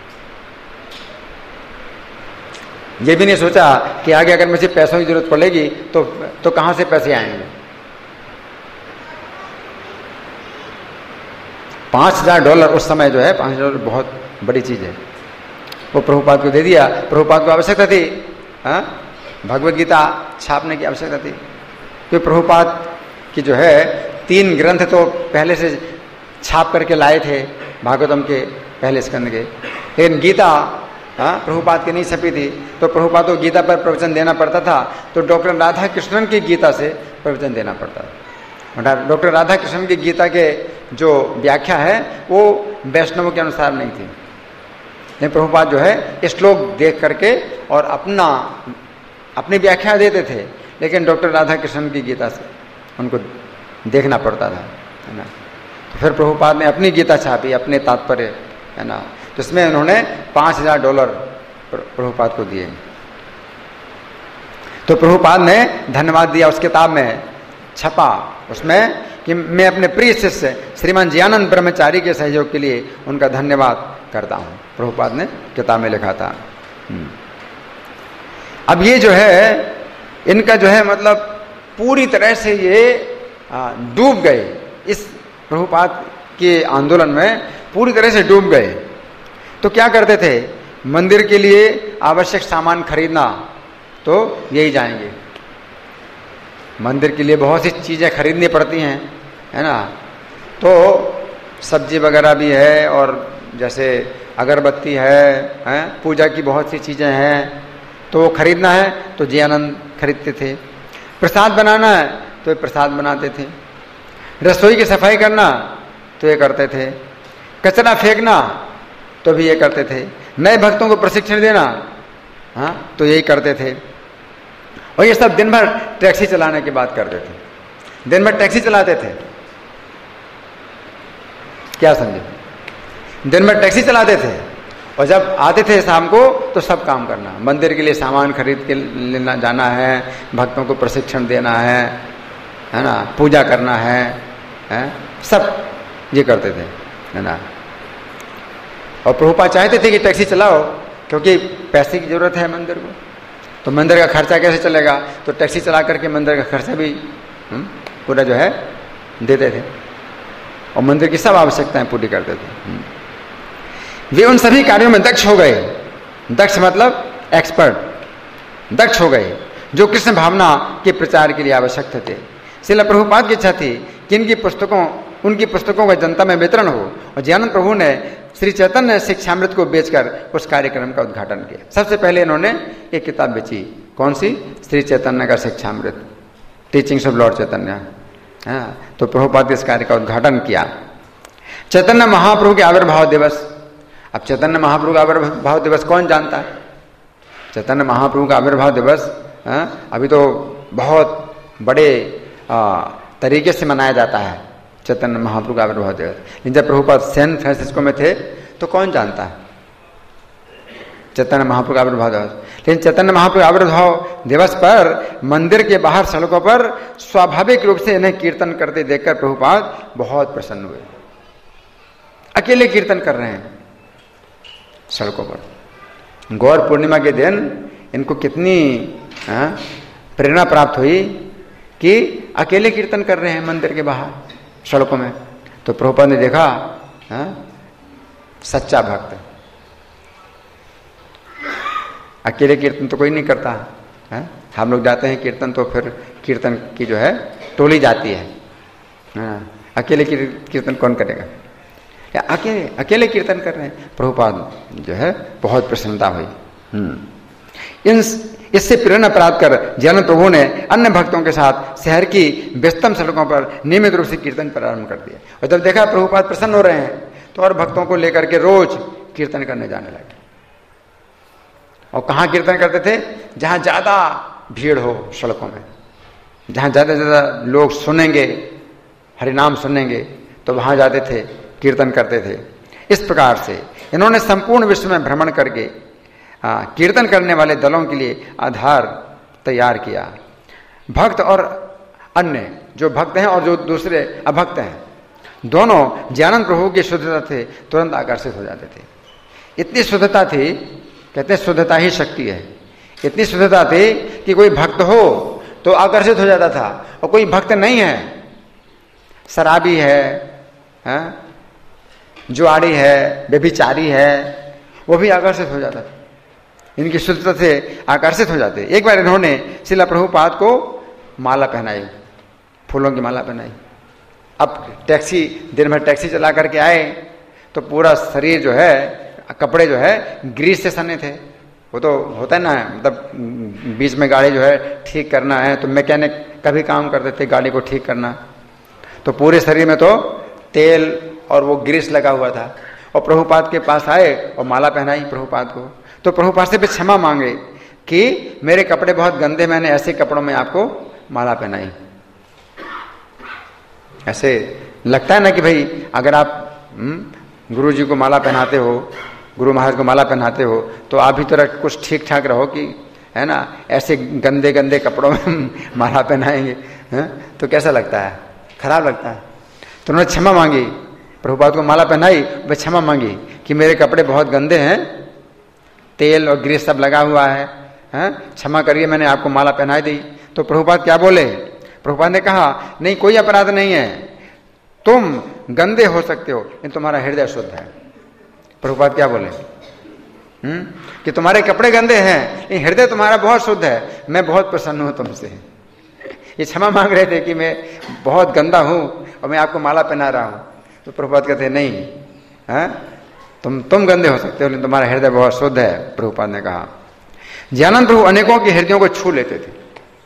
[SPEAKER 1] ये भी नहीं सोचा कि आगे अगर मुझे पैसों की जरूरत पड़ेगी तो तो कहां से पैसे आएंगे। पांच हजार डॉलर उस समय जो है पांच हजार डॉलर बहुत बड़ी चीज है, वो प्रभुपाद को दे दिया। प्रभुपाद को आवश्यकता थी भगवत गीता छापने की आवश्यकता थी, क्योंकि प्रभुपाद की जो है तीन ग्रंथ तो पहले से छाप करके लाए थे भागवतम के पहले स्कंद के, लेकिन गीता हाँ प्रभुपाद की नहीं छपी थी, तो प्रभुपाद को गीता पर प्रवचन देना पड़ता था, तो डॉक्टर राधा कृष्णन की गीता से प्रवचन देना पड़ता था। डॉक्टर राधा कृष्णन की गीता के जो व्याख्या है वो वैष्णवों के अनुसार नहीं थी, लेकिन प्रभुपाद जो है श्लोक देख करके और अपना अपनी व्याख्या देते थे, लेकिन डॉक्टर राधा कृष्णन की गीता से उनको देखना पड़ता था, है ना। तो फिर प्रभुपाद ने अपनी गीता छापी, अपने तात्पर्य, है ना, तो इसमें उन्होंने पांच हजार डॉलर प्रभुपाद को दिए। तो प्रभुपाद ने धन्यवाद दिया, उस किताब में छपा उसमें कि मैं अपने प्रिय शिष्य श्रीमान जयानंद ब्रह्मचारी के सहयोग के लिए उनका धन्यवाद करता हूं, प्रभुपाद ने किताब में लिखा था। अब ये जो है इनका जो है मतलब पूरी तरह से ये डूब गए, इस प्रभुपाद के आंदोलन में पूरी तरह से डूब गए। तो क्या करते थे, मंदिर के लिए आवश्यक सामान खरीदना तो यही जाएंगे, मंदिर के लिए बहुत सी चीजें खरीदनी पड़ती हैं, है ना, तो सब्जी वगैरह भी है और जैसे अगरबत्ती है, है पूजा की बहुत सी चीजें हैं, तो वो खरीदना है तो जयानंद खरीदते थे। प्रसाद बनाना है तो ये प्रसाद बनाते थे। रसोई की सफाई करना तो ये करते थे। कचरा फेंकना तो भी ये करते थे। नए भक्तों को प्रशिक्षण देना, हाँ, तो यही करते थे। और ये सब दिन भर टैक्सी चलाने की बात करते थे, दिन भर टैक्सी चलाते थे। क्या समझे, दिन भर टैक्सी चलाते थे और जब आते थे शाम को तो सब काम करना, मंदिर के लिए सामान खरीद के लेना जाना है, भक्तों को प्रशिक्षण देना है, है ना, पूजा करना है, है सब ये करते थे, है ना। और प्रभुपाद चाहते थे कि टैक्सी चलाओ, क्योंकि पैसे की जरूरत है मंदिर को, तो मंदिर का खर्चा कैसे चलेगा, तो टैक्सी चला करके मंदिर का खर्चा भी हुँ, पूरा जो है देते थे और मंदिर की सब आवश्यकताएं पूरी करते थे। वे उन सभी कार्यों में दक्ष हो गए, दक्ष मतलब एक्सपर्ट, दक्ष हो गए जो कृष्ण भावना के प्रचार के लिए आवश्यक थे। श्रील प्रभुपाद की इच्छा थी कि इनकी पुस्तकों उनकी पुस्तकों का जनता में वितरण हो, और जयानंद प्रभु ने श्री चैतन्य शिक्षामृत को बेचकर उस कार्यक्रम का उद्घाटन किया। सबसे पहले इन्होंने एक किताब बेची, कौन सी, श्री चैतन्य का Shikshamrita, teachings of Lord Chaitanya, हाँ, तो प्रभुपाद इस कार्य का उद्घाटन किया। चैतन्य महाप्रभु के आविर्भाव दिवस, अब चैतन्य महाप्रभु का आविर्भाव दिवस कौन जानता है, चैतन्य महाप्रभु का आविर्भाव दिवस हाँ, अभी तो बहुत बड़े आ, तरीके से मनाया जाता है चैतन्य महाप्रभु का आविर्भाव दिवस, लेकिन जब प्रभुपाद सैन फ्रांसिस्को में थे तो कौन जानता है चैतन्य महाप्रभु का आविर्भाव दिवस। लेकिन चैतन्य महाप्रभु आविर्भाव दिवस पर मंदिर के बाहर सड़कों पर स्वाभाविक रूप से इन्हें कीर्तन करते देखकर प्रभुपाद बहुत प्रसन्न हुए। अकेले कीर्तन कर रहे हैं सड़कों पर। गौर पूर्णिमा के दिन इनको कितनी आ, प्रेरणा प्राप्त हुई कि अकेले कीर्तन कर रहे हैं मंदिर के बाहर सड़कों में। तो प्रभुपाद ने देखा आ, सच्चा भक्त, अकेले कीर्तन तो कोई नहीं करता है। हम लोग जाते हैं कीर्तन तो फिर कीर्तन की जो है टोली जाती है, हाँ, अकेले कीर्तन कौन करेगा? या अकेले अकेले कीर्तन कर रहे हैं। प्रभुपाद जो है बहुत प्रसन्नता हुई। इन इससे प्रेरणा प्राप्त कर जयानंद प्रभु ने अन्य भक्तों के साथ शहर की व्यस्तम सड़कों पर नियमित रूप से कीर्तन प्रारंभ कर दिया। और जब देखा प्रभुपाद प्रसन्न हो रहे हैं तो और भक्तों को लेकर के रोज कीर्तन करने जाने लगे। और कहाँ कीर्तन करते थे? जहां ज्यादा भीड़ हो सड़कों में, जहां ज्यादा ज्यादा लोग सुनेंगे, हरिनाम सुनेंगे, तो वहां जाते थे, कीर्तन करते थे। इस प्रकार से इन्होंने संपूर्ण विश्व में भ्रमण करके आ, कीर्तन करने वाले दलों के लिए आधार तैयार किया। भक्त और अन्य जो भक्त हैं और जो दूसरे अभक्त हैं, दोनों ज्ञानंद प्रभु की शुद्धता से तुरंत आकर्षित हो जाते थे। इतनी शुद्धता थी, कहते हैं शुद्धता ही शक्ति है। इतनी शुद्धता थी कि कोई भक्त हो तो आकर्षित हो जाता था, और कोई भक्त नहीं है, शराबी है, है? जुआड़ी है, व्यभिचारी है, वो भी आकर्षित हो जाता था। इनकी शुद्धता से आकर्षित हो जाते। एक बार इन्होंने श्रील प्रभुपाद को माला पहनाई, फूलों की माला पहनाई। अब टैक्सी दिन भर टैक्सी चला करके आए तो पूरा शरीर जो है, कपड़े जो है ग्रीस से सने थे। वो तो होता है ना, मतलब बीच में गाड़ी जो है ठीक करना है तो मैकेनिक कभी काम करते थे गाड़ी को ठीक करना, तो पूरे शरीर में तो तेल और वो ग्रीस लगा हुआ था। और प्रभुपाद के पास आए और माला पहनाई प्रभुपाद को। तो प्रभुपाद से भी क्षमा मांगे कि मेरे कपड़े बहुत गंदे, मैंने ऐसे कपड़ों में आपको माला पहनाई। ऐसे लगता है ना कि भाई अगर आप गुरु जी को माला पहनाते हो, गुरु महाराज को माला पहनाते हो, तो आप भी तो कुछ ठीक ठाक रहो कि, है ना, ऐसे गंदे गंदे कपड़ों में माला पहनाएंगे, है? तो कैसा लगता है? खराब लगता है। तो उन्होंने क्षमा मांगी, प्रभुपाद को माला पहनाई, वह क्षमा मांगी कि मेरे कपड़े बहुत गंदे हैं, तेल और ग्रीस सब लगा हुआ है, हैं? क्षमा करिए, मैंने आपको माला पहनाई दी। तो प्रभुपाद क्या बोले? प्रभुपाद ने कहा नहीं, कोई अपराध नहीं है, तुम गंदे हो सकते हो लेकिन तुम्हारा हृदय शुद्ध है। प्रभुपाद क्या बोले? हम्म कि तुम्हारे कपड़े गंदे हैं लेकिन हृदय तुम्हारा बहुत शुद्ध है, मैं बहुत प्रसन्न हूं तुमसे। ये क्षमा मांग रहे थे कि मैं बहुत गंदा हूं और मैं आपको माला पहना रहा हूं। तो प्रभुपाद कहते नहीं, है? तुम तुम गंदे हो सकते हो लेकिन तुम्हारा हृदय बहुत शुद्ध है। प्रभुपाद ने कहा। ज्ञानंद प्रभु अनेकों के हृदयों को छू लेते थे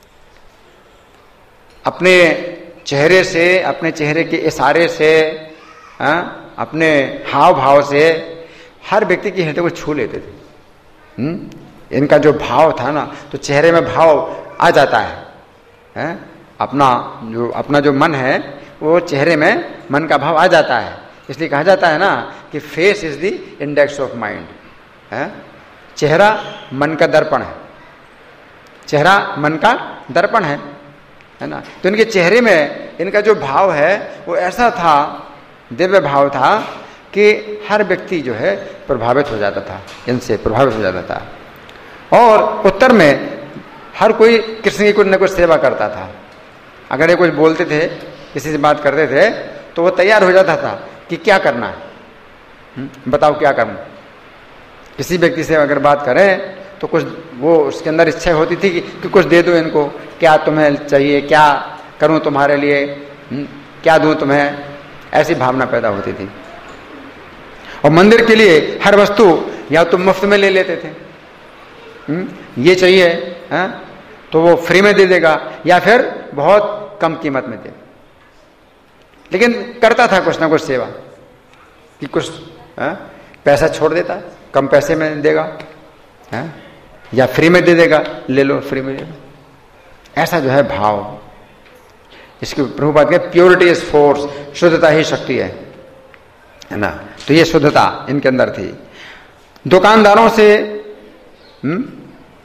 [SPEAKER 1] अपने चेहरे से, अपने चेहरे के इशारे से, आ, अपने हाव भाव से हर व्यक्ति के हृदय को छू लेते थे। हुँ? इनका जो भाव था ना, तो चेहरे में भाव आ जाता है, है? अपना जो अपना जो मन है वो चेहरे में मन का भाव आ जाता है। इसलिए कहा जाता है ना कि face is the index of mind, है? चेहरा मन का दर्पण है, चेहरा मन का दर्पण है, है ना। तो इनके चेहरे में इनका जो भाव है वो ऐसा था, दिव्य भाव था कि हर व्यक्ति जो है प्रभावित हो जाता था, इनसे प्रभावित हो जाता था। और उत्तर में हर कोई कृष्ण की कुछ न कुछ सेवा करता था। अगर ये कुछ बोलते थे, किसी से बात करते थे, तो वो तैयार हो जाता था कि क्या करना है, बताओ क्या करना। किसी व्यक्ति से अगर बात करें तो कुछ वो उसके अंदर इच्छा होती थी कि, कि कुछ दे दो इनको, क्या तुम्हें चाहिए, क्या करूं तुम्हारे लिए, क्या दूं तुम्हें, ऐसी भावना पैदा होती थी। और मंदिर के लिए हर वस्तु या तो मुफ्त में ले लेते थे, हुँ? ये चाहिए, है? तो वो फ्री में दे देगा या फिर बहुत कम कीमत में दे। लेकिन करता था कुछ ना कुछ सेवा कि कुछ, है? पैसा छोड़ देता, कम पैसे में देगा, है? या फ्री में दे देगा, ले लो फ्री में ले लो। ऐसा जो है भाव, इसके प्रभुपाद के प्योरिटी इज फोर्स, शुद्धता ही शक्ति है, है ना। तो ये शुद्धता इनके अंदर थी। दुकानदारों से हुँ?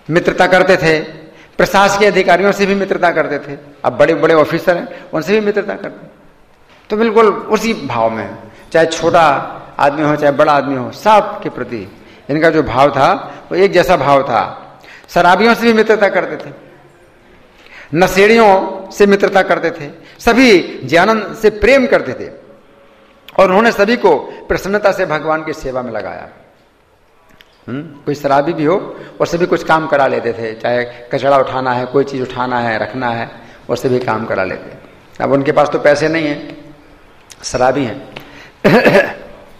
[SPEAKER 1] मित्रता करते थे, प्रशासकीय अधिकारियों से भी मित्रता करते थे, अब बड़े बड़े ऑफिसर हैं उनसे भी मित्रता करते, तो बिल्कुल उसी भाव में, चाहे छोटा आदमी हो चाहे बड़ा आदमी हो, सब के प्रति इनका जो भाव था वो एक जैसा भाव था। शराबियों से भी मित्रता करते थे, नशेड़ियों से मित्रता करते थे, सभी ज्ञानंद से प्रेम करते थे और उन्होंने सभी को प्रसन्नता से भगवान की सेवा में लगाया। हम्म कोई शराबी भी हो और सभी कुछ काम करा लेते थे, चाहे कचरा उठाना है, कोई चीज उठाना है, रखना है, और सभी काम करा लेते। अब उनके पास तो पैसे नहीं है, शराबी हैं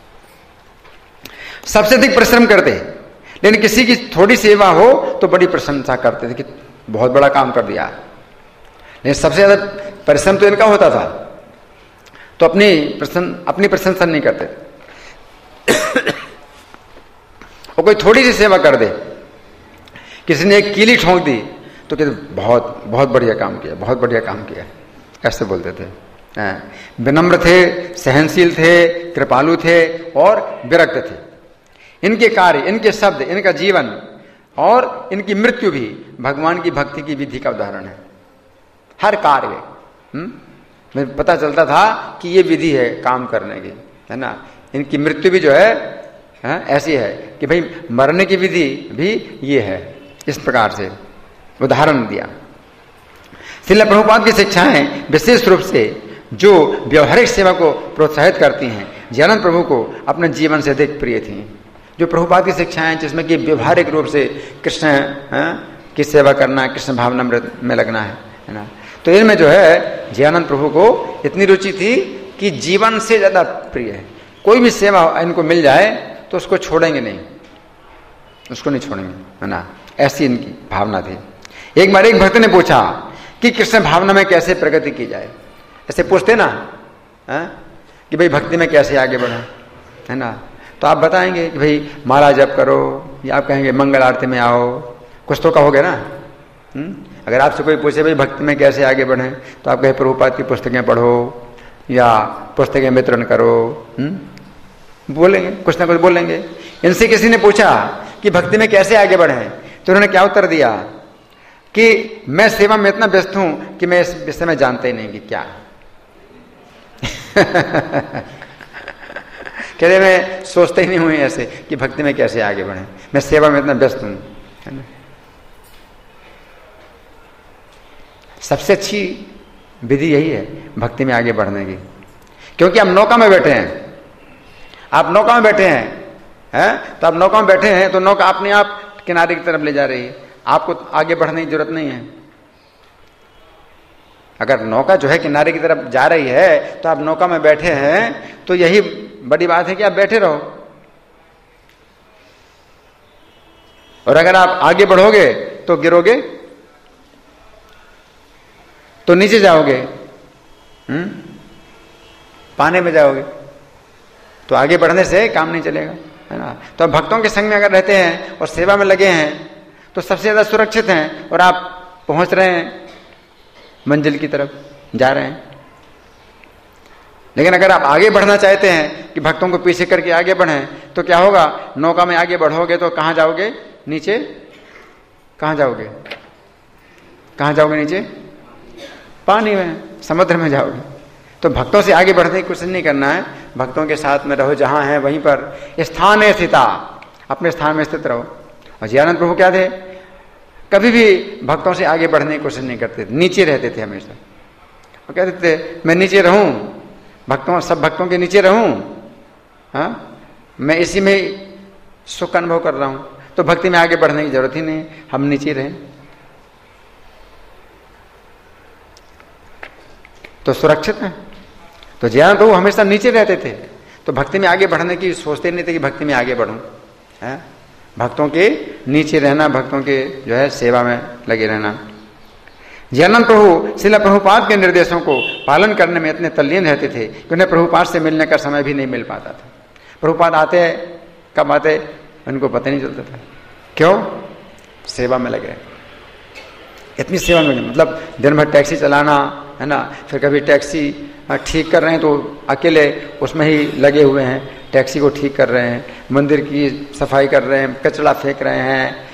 [SPEAKER 1] सबसे अधिक परिश्रम करते, लेकिन किसी की थोड़ी सेवा हो तो बड़ी प्रशंसा करते थे कि बहुत बड़ा काम कर दिया। लेकिन सबसे ज्यादा परिश्रम तो इनका होता था, तो अपनी प्रशंसा अपनी प्रशंसा नहीं करते। और कोई थोड़ी सी सेवा कर दे, किसी ने एक कीली ठोंक दी तो कहते बहुत बहुत बढ़िया काम किया, बहुत बढ़िया काम किया, ऐसे बोलते थे। विनम्र थे, सहनशील थे, कृपालु थे और विरक्त थे। इनके कार्य, इनके शब्द, इनका जीवन और इनकी मृत्यु भी भगवान की भक्ति की विधि का उदाहरण है। हर कार्य में पता चलता था कि ये विधि है काम करने की, है ना। इनकी मृत्यु भी जो है, है ऐसी है कि भाई मरने की विधि भी ये है, इस प्रकार से उदाहरण दिया। श्रील प्रभुपाद की शिक्षाएं विशेष रूप से जो व्यवहारिक सेवा को प्रोत्साहित करती हैं, ज्ञानंद प्रभु को अपने जीवन से अधिक प्रिय थी। जो प्रभुपाद की शिक्षाएं जिसमें कि व्यवहारिक रूप से कृष्ण की सेवा करना, कृष्ण भावनामृत में लगना है, है ना, तो इनमें जो है ज्ञानंद प्रभु को इतनी रुचि थी कि जीवन से ज्यादा प्रिय है। कोई भी सेवा इनको मिल जाए तो उसको छोड़ेंगे नहीं, उसको नहीं छोड़ेंगे, है ना, ऐसी इनकी भावना थी। एक बार एक भक्त ने पूछा कि कृष्ण भावना में कैसे प्रगति की जाए। ऐसे पूछते ना है? कि भाई भक्ति में कैसे आगे बढ़े, है ना, तो आप बताएंगे कि भाई माला जप करो, या आप कहेंगे मंगल आरती में आओ, कुछ तो कहोगे ना। हुँ? अगर आपसे कोई पूछे भाई भक्ति में कैसे आगे बढ़े, तो आप कहे प्रभुपाद की पुस्तकें पढ़ो या पुस्तकें वितरण करो, हुँ? बोलेंगे, कुछ ना कुछ बोलेंगे। इनसे किसी ने पूछा कि भक्ति में कैसे आगे बढ़े, तो उन्होंने क्या उत्तर दिया कि मैं सेवा में इतना व्यस्त हूं कि मैं इस विषय में जानता ही नहीं कि क्या कहते मैं सोचते ही नहीं हुए ऐसे कि भक्ति में कैसे आगे बढ़े, मैं सेवा में इतना व्यस्त हूं, है ना। सबसे अच्छी विधि यही है भक्ति में आगे बढ़ने की, क्योंकि आप नौका में बैठे हैं, आप नौका में बैठे हैं, हैं? तो आप नौका में बैठे हैं तो नौका अपने आप किनारे की तरफ ले जा रही है, आपको आगे बढ़ने की जरूरत नहीं है। अगर नौका जो है किनारे की तरफ जा रही है तो आप नौका में बैठे हैं, तो यही बड़ी बात है कि आप बैठे रहो। और अगर आप आगे बढ़ोगे तो गिरोगे, तो नीचे जाओगे, हम्म पाने में जाओगे, तो आगे बढ़ने से काम नहीं चलेगा, है ना। तो भक्तों के संग में अगर रहते हैं और सेवा में लगे हैं तो सबसे ज्यादा सुरक्षित हैं और आप पहुंच रहे हैं मंजिल की तरफ, जा रहे हैं। लेकिन अगर आप आगे बढ़ना चाहते हैं कि भक्तों को पीछे करके आगे बढ़ें, तो क्या होगा, नौका में आगे बढ़ोगे तो कहां जाओगे, नीचे। कहां जाओगे, कहां जाओगे, नीचे पानी में, समुद्र में जाओगे। तो भक्तों से आगे बढ़ने की कोशिश नहीं करना है, भक्तों के साथ में रहो, जहां है वहीं पर स्थान है स्थिता, अपने स्थान में स्थित रहो। और ज्ञानंद प्रभु क्या थे, कभी भी भक्तों से आगे बढ़ने की कोशिश नहीं करते थे, नीचे रहते थे हमेशा। और कहते थे मैं नीचे रहूं, भक्तों सब भक्तों के नीचे रहूं, हाँ मैं इसी में सुख अनुभव कर रहा हूं, तो भक्ति में आगे बढ़ने की जरूरत ही नहीं, हम नीचे रहें तो सुरक्षित है। तो ज्ञानंद प्रभु हमेशा नीचे रहते थे, तो भक्ति में आगे बढ़ने की सोचते नहीं थे कि भक्ति में आगे बढ़ूं, है भक्तों के नीचे रहना, भक्तों के जो है सेवा में लगे रहना। ज्ञानंद प्रभु श्रील प्रभुपाद के निर्देशों को पालन करने में इतने तल्लीन रहते थे कि उन्हें प्रभुपाद से मिलने का समय भी नहीं मिल पाता था। प्रभुपाद आते कब आते उनको पता नहीं चलता था, क्यों, सेवा में लगे, इतनी सेवा में, मतलब दिन भर टैक्सी चलाना, है ना, फिर कभी टैक्सी ठीक कर रहे हैं तो अकेले उसमें ही लगे हुए हैं, टैक्सी को ठीक कर रहे हैं, मंदिर की सफाई कर रहे हैं, कचरा फेंक रहे हैं,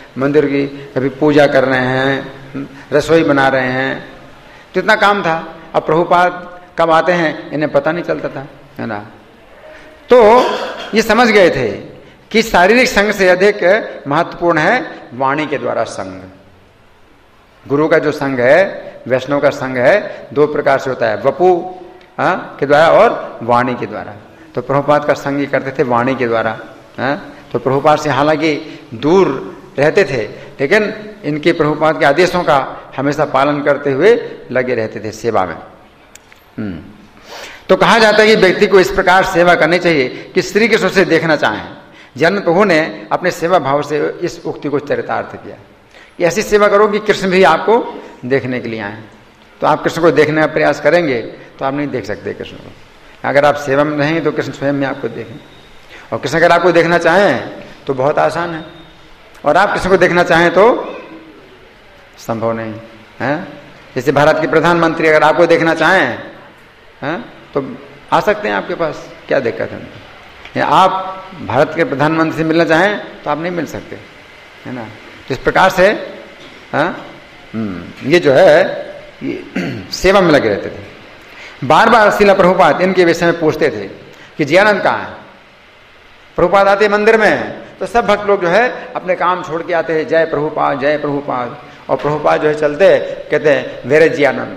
[SPEAKER 1] मंदिर की कभी पूजा कर रहे हैं, रसोई बना रहे हैं, तो इतना काम था। अब प्रभुपाद कब आते हैं इन्हें पता नहीं चलता था, है ना। तो ये समझ गए थे कि शारीरिक संग से अधिक महत्वपूर्ण है वाणी के द्वारा संग। गुरु का जो संग है, वैष्णव का संग है, दो प्रकार से होता है, वपु हाँ, के द्वारा और वाणी के द्वारा। तो प्रभुपाद का संग ही करते थे वाणी के द्वारा। हाँ? तो प्रभुपाद से हालांकि दूर रहते थे, लेकिन इनके प्रभुपाद के आदेशों का हमेशा पालन करते हुए लगे रहते थे सेवा में। हम्म तो कहा जाता है कि व्यक्ति को इस प्रकार सेवा करनी चाहिए कि श्री कृष्ण से देखना चाहें। जन्म प्रभु ने अपने सेवा भाव से इस उक्ति को चरितार्थ किया कि ऐसी सेवा करो कि कृष्ण भी आपको देखने के लिए आए। तो आप कृष्ण को देखने का प्रयास करेंगे तो आप नहीं देख सकते कृष्ण को। अगर आप सेवा में रहेंगे तो कृष्ण स्वयं में आपको देखें, और कृष्ण अगर आपको देखना चाहें तो बहुत आसान है, और आप कृष्ण को देखना चाहें तो संभव नहीं है। जैसे भारत के प्रधानमंत्री अगर आपको देखना चाहें है तो आ सकते हैं आपके पास, क्या दिक्कत है। या आप भारत के प्रधानमंत्री से मिलना चाहें तो आप नहीं मिल सकते, है ना। तो इस प्रकार से हाँ ये जो है ये सेवा में लगे रहते थे। बार बार श्रील प्रभुपाद इनके विषय में पूछते थे कि जियानंद कहाँ है। प्रभुपाद आते मंदिर में तो सब भक्त लोग जो है अपने काम छोड़ के आते हैं, जय प्रभुपाद जय प्रभुपाद। और प्रभुपाद जो है चलते कहते हैं वेरे जियानंद।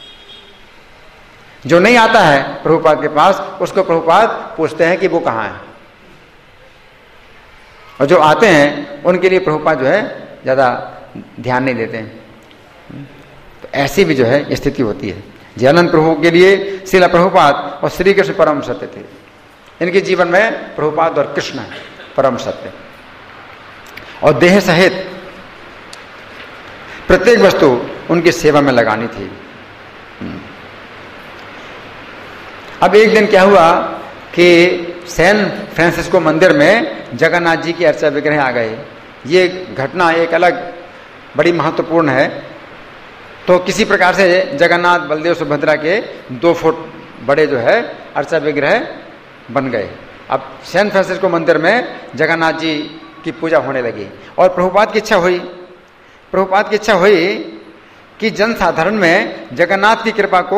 [SPEAKER 1] जो नहीं आता है प्रभुपाद के पास उसको प्रभुपाद पूछते हैं कि वो कहाँ है, और जो आते हैं उनके लिए प्रभुपाद जो है ज्यादा ध्यान नहीं देते हैं। तो ऐसी भी जो है स्थिति होती है। जयानंद प्रभु के लिए श्रील प्रभुपाद और श्री कृष्ण परम सत्य थे। इनके जीवन में प्रभुपाद और कृष्ण परम सत्य, और देह सहित प्रत्येक वस्तु उनकी सेवा में लगानी थी। अब एक दिन क्या हुआ कि सैन फ्रांसिस्को मंदिर में जगन्नाथ जी की अर्चा विग्रह आ गए। ये घटना एक अलग बड़ी महत्वपूर्ण है। तो किसी प्रकार से जगन्नाथ बलदेव सुभद्रा के दो फुट बड़े जो है अर्चा विग्रह बन गए। अब सैन फ्रांसिस्को मंदिर में जगन्नाथ जी की पूजा होने लगी, और प्रभुपाद की इच्छा हुई प्रभुपाद की इच्छा हुई कि जन साधारण में जगन्नाथ की कृपा को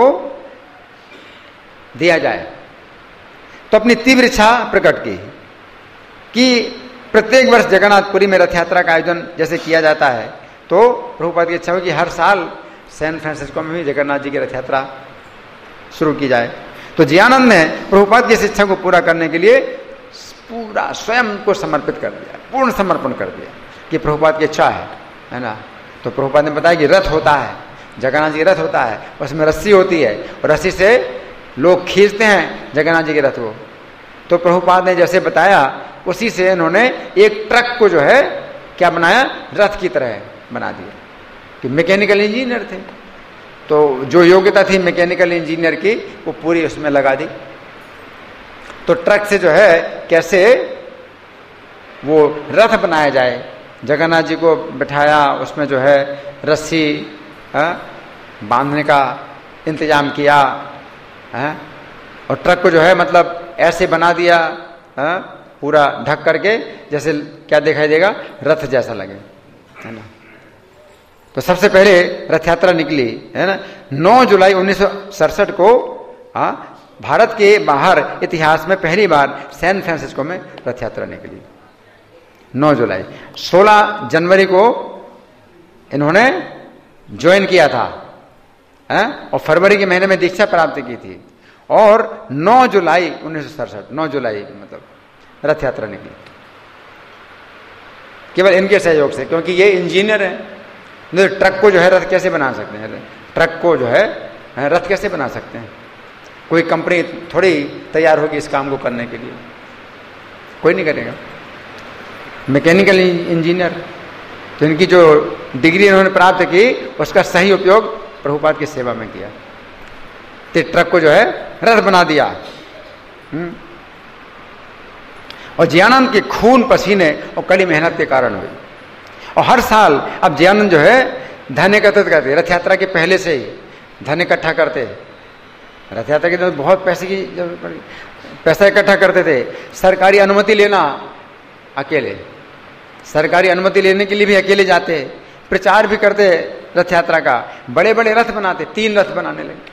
[SPEAKER 1] दिया जाए। तो अपनी तीव्र इच्छा प्रकट की कि प्रत्येक वर्ष जगन्नाथपुरी में रथ यात्रा का आयोजन जैसे किया जाता है, तो प्रभुपाद की इच्छा हुई कि हर साल सैन फ्रांसिस्को में भी जगन्नाथ जी की रथ यात्रा शुरू की जाए। तो जियानंद ने प्रभुपाद की इस इच्छा को पूरा करने के लिए पूरा स्वयं को समर्पित कर दिया, पूर्ण समर्पण कर दिया कि प्रभुपाद की इच्छा है, है ना। तो प्रभुपाद ने बताया कि रथ होता है, जगन्नाथ जी रथ होता है, उसमें रस्सी होती है और रस्सी से लोग खींचते हैं जगन्नाथ जी के रथ को। तो प्रभुपाद ने जैसे बताया उसी से इन्होंने एक ट्रक को जो है क्या बनाया, रथ की तरह बना दिया। कि मैकेनिकल इंजीनियर थे, तो जो योग्यता थी मैकेनिकल इंजीनियर की वो पूरी उसमें लगा दी। तो ट्रक से जो है कैसे वो रथ बनाया जाए, जगन्नाथ जी को बिठाया, उसमें जो है रस्सी बांधने का इंतजाम किया है, और ट्रक को जो है मतलब ऐसे बना दिया है, पूरा ढक करके जैसे क्या दिखाई देगा, रथ जैसा लगे, है ना। तो सबसे पहले रथ यात्रा निकली, है ना, नौ जुलाई उन्नीस सौ सड़सठ को हाँ भारत के बाहर इतिहास में पहली बार सैन फ्रांसिस्को में रथ यात्रा निकली। नौ जुलाई सोलह जनवरी को इन्होंने ज्वाइन किया था, है? और फरवरी के महीने में दीक्षा प्राप्त की थी, और नौ जुलाई उन्नीस सौ सड़सठ नौ जुलाई मतलब रथ यात्रा निकली केवल इनके सहयोग से, क्योंकि ये इंजीनियर है। ट्रक को जो है रथ कैसे बना सकते हैं, ट्रक को जो है रथ कैसे बना सकते हैं, कोई कंपनी थोड़ी तैयार होगी इस काम को करने के लिए, कोई नहीं करेगा। मैकेनिकल इंजीनियर, तो इनकी जो डिग्री इन्होंने प्राप्त की उसका सही उपयोग प्रभुपाद की सेवा में किया, तो ट्रक को जो है रथ बना दिया। हुँ? और जियानंद के खून पसीने और कड़ी मेहनत के कारण हुई। और हर साल अब जियानंद जो है धन एकत्रित करते, रथ यात्रा के पहले से ही धन इकट्ठा करते। रथ यात्रा के दिन बहुत पैसे की जरूरत पड़ी, पैसा इकट्ठा करते थे। सरकारी अनुमति लेना अकेले, सरकारी अनुमति लेने के लिए भी अकेले जाते, प्रचार भी करते रथ यात्रा का, बड़े बड़े रथ बनाते, तीन रथ बनाने लगे।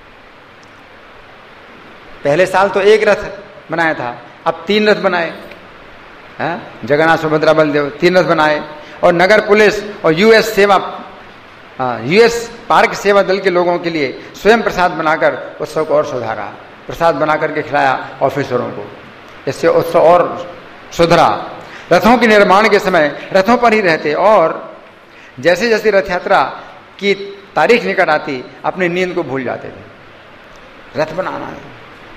[SPEAKER 1] पहले साल तो एक रथ बनाया था, अब तीन रथ बनाए, जगन्नाथ सुभद्रा बलदेव तीन रथ बनाए। और नगर पुलिस और यूएस सेवा यूएस पार्क सेवा दल के लोगों के लिए स्वयं प्रसाद बनाकर उत्सव को और सुधारा, प्रसाद बनाकर के खिलाया ऑफिसरों को, इससे उत्सव और सुधरा। रथों के निर्माण के समय रथों पर ही रहते और जैसे जैसे रथ यात्रा की तारीख निकट आती अपनी नींद को भूल जाते थे। रथ बनाना है,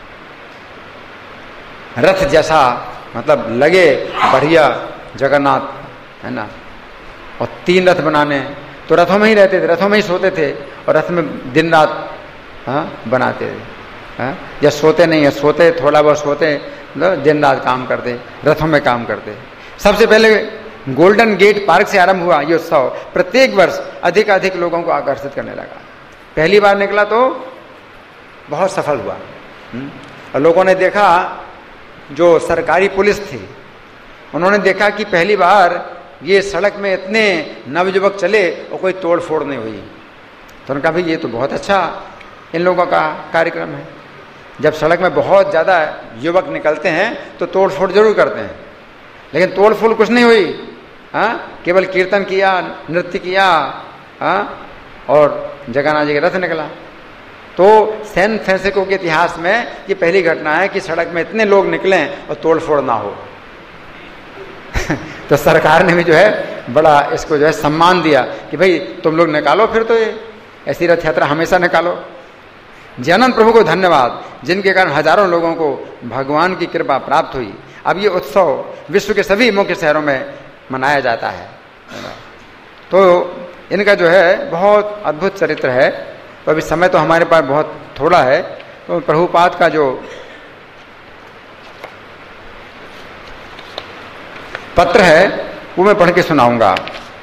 [SPEAKER 1] रथ जैसा मतलब लगे बढ़िया जगन्नाथ है ना, और तीन रथ बनाने, तो रथों में ही रहते थे, रथों में ही सोते थे और रथ में दिन रात हाँ बनाते थे। हाँ या सोते नहीं है, सोते थोड़ा बहुत सोते, दिन रात काम करते, रथों में काम करते। सबसे पहले गोल्डन गेट पार्क से आरंभ हुआ ये उत्सव, प्रत्येक वर्ष अधिक अधिक लोगों को आकर्षित करने लगा। पहली बार निकला तो बहुत सफल हुआ और लोगों ने देखा, जो सरकारी पुलिस थी उन्होंने देखा कि पहली बार ये सड़क में इतने नवयुवक चले और कोई तोड़ फोड़ नहीं हुई, तो उन्होंने कहा भाई ये तो बहुत अच्छा इन लोगों का कार्यक्रम है। जब सड़क में बहुत ज़्यादा युवक निकलते हैं तो तोड़ फोड़ जरूर करते हैं, लेकिन तोड़ फोड़ कुछ नहीं हुई। हाँ केवल कीर्तन किया, नृत्य किया, हाँ और जगन्नाथ जी का रथ निकला। तो सैन फ्रांसिस्को के इतिहास में ये पहली घटना है कि सड़क में इतने लोग निकलें और तोड़ फोड़ ना हो। तो सरकार ने भी जो है बड़ा इसको जो है सम्मान दिया कि भाई तुम लोग निकालो, फिर तो ये ऐसी रथ यात्रा हमेशा निकालो। जयानंद प्रभु को धन्यवाद, जिनके कारण हजारों लोगों को भगवान की कृपा प्राप्त हुई। अब ये उत्सव विश्व के सभी मुख्य शहरों में मनाया जाता है। तो इनका जो है बहुत अद्भुत चरित्र है। तो अभी समय तो हमारे पास बहुत थोड़ा है, तो प्रभुपाद का जो पत्र है वो मैं पढ़ के सुनाऊंगा।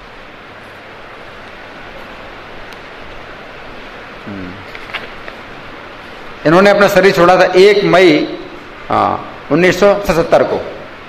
[SPEAKER 1] इन्होंने अपना शरीर छोड़ा था एक मई उन्नीस सौ सतहत्तर को,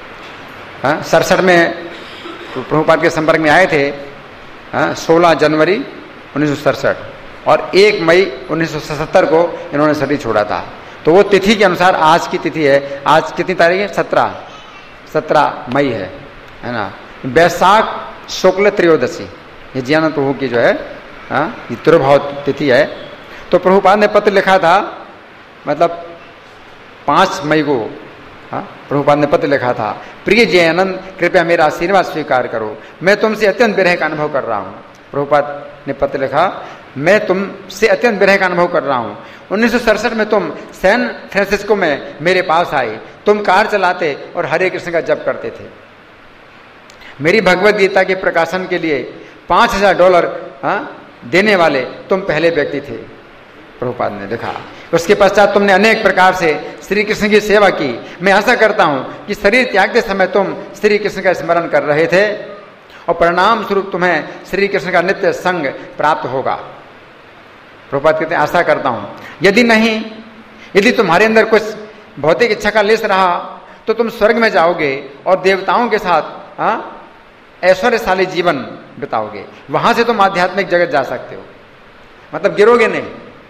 [SPEAKER 1] सड़सठ में प्रभुपाद के संपर्क में आए थे, सोलह जनवरी उन्नीस सौ सड़सठ और एक मई उन्नीस सौ सतहत्तर को इन्होंने शरीर छोड़ा था। तो वो तिथि के अनुसार आज की तिथि है, आज कितनी तारीख है? सत्रह सत्रह मई है है ना, बैसाख शुक्ल त्रयोदशी, ये जयानंद प्रभु की जो है ये तिरुभाव तिथि है। तो प्रभुपाद ने पत्र लिखा था, मतलब पांच मई को प्रभुपाद ने पत्र लिखा था, प्रिय जयानंद कृपया मेरा आशीर्वाद स्वीकार करो, मैं तुमसे अत्यंत विरह का अनुभव कर रहा हूँ। प्रभुपाद ने पत्र लिखा, मैं तुमसे अत्यंत विरह का अनुभव कर रहा हूँ। उन्नीस सौ सड़सठ में तुम सैन फ्रांसिस्को में मेरे पास आए, तुम कार चलाते और हरे कृष्ण का जप करते थे। मेरी भगवत गीता के प्रकाशन के लिए पांच हजार डॉलर देने वाले तुम पहले व्यक्ति थे, प्रभुपाद ने लिखा। उसके पश्चात तुमने अनेक प्रकार से श्री कृष्ण की सेवा की। मैं आशा करता हूं कि शरीर त्यागते समय तुम श्री कृष्ण का स्मरण कर रहे थे और परिणाम स्वरूप तुम्हें श्री कृष्ण का नित्य संग प्राप्त होगा। प्रभुपाद कहते हैं आशा करता हूं, यदि नहीं, यदि तुम्हारे अंदर कुछ भौतिक इच्छा का लेस रहा तो तुम स्वर्ग में जाओगे और देवताओं के साथ हाँ ऐश्वर्यशाली जीवन बिताओगे। वहां से तुम आध्यात्मिक जगत जा सकते हो, मतलब गिरोगे नहीं।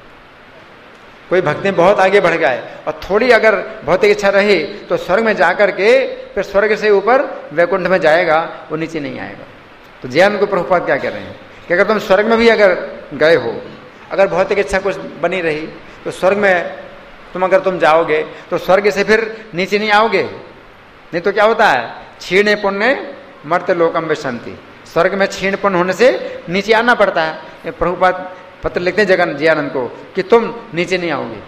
[SPEAKER 1] कोई भक्ति में बहुत आगे बढ़ गए और थोड़ी अगर भौतिक इच्छा रही तो स्वर्ग में जाकर के फिर स्वर्ग से ऊपर वैकुंठ में जाएगा, वो नीचे नहीं आएगा। तो जैन को प्रभुपाद क्या कह रहे हैं कि अगर तुम स्वर्ग में भी अगर गए हो, अगर भौतिक इच्छा कुछ बनी रही तो स्वर्ग में तुम अगर तुम जाओगे तो स्वर्ग से फिर नीचे नहीं आओगे। नहीं तो क्या होता है, क्षीणे पुण्य मर्त्य लोकम विशंति, स्वर्ग में क्षीण पुण्य होने से नीचे आना पड़ता है। प्रभुपाद पत्र लिखते हैं जगन जयानंद को कि तुम नीचे नहीं आओगे।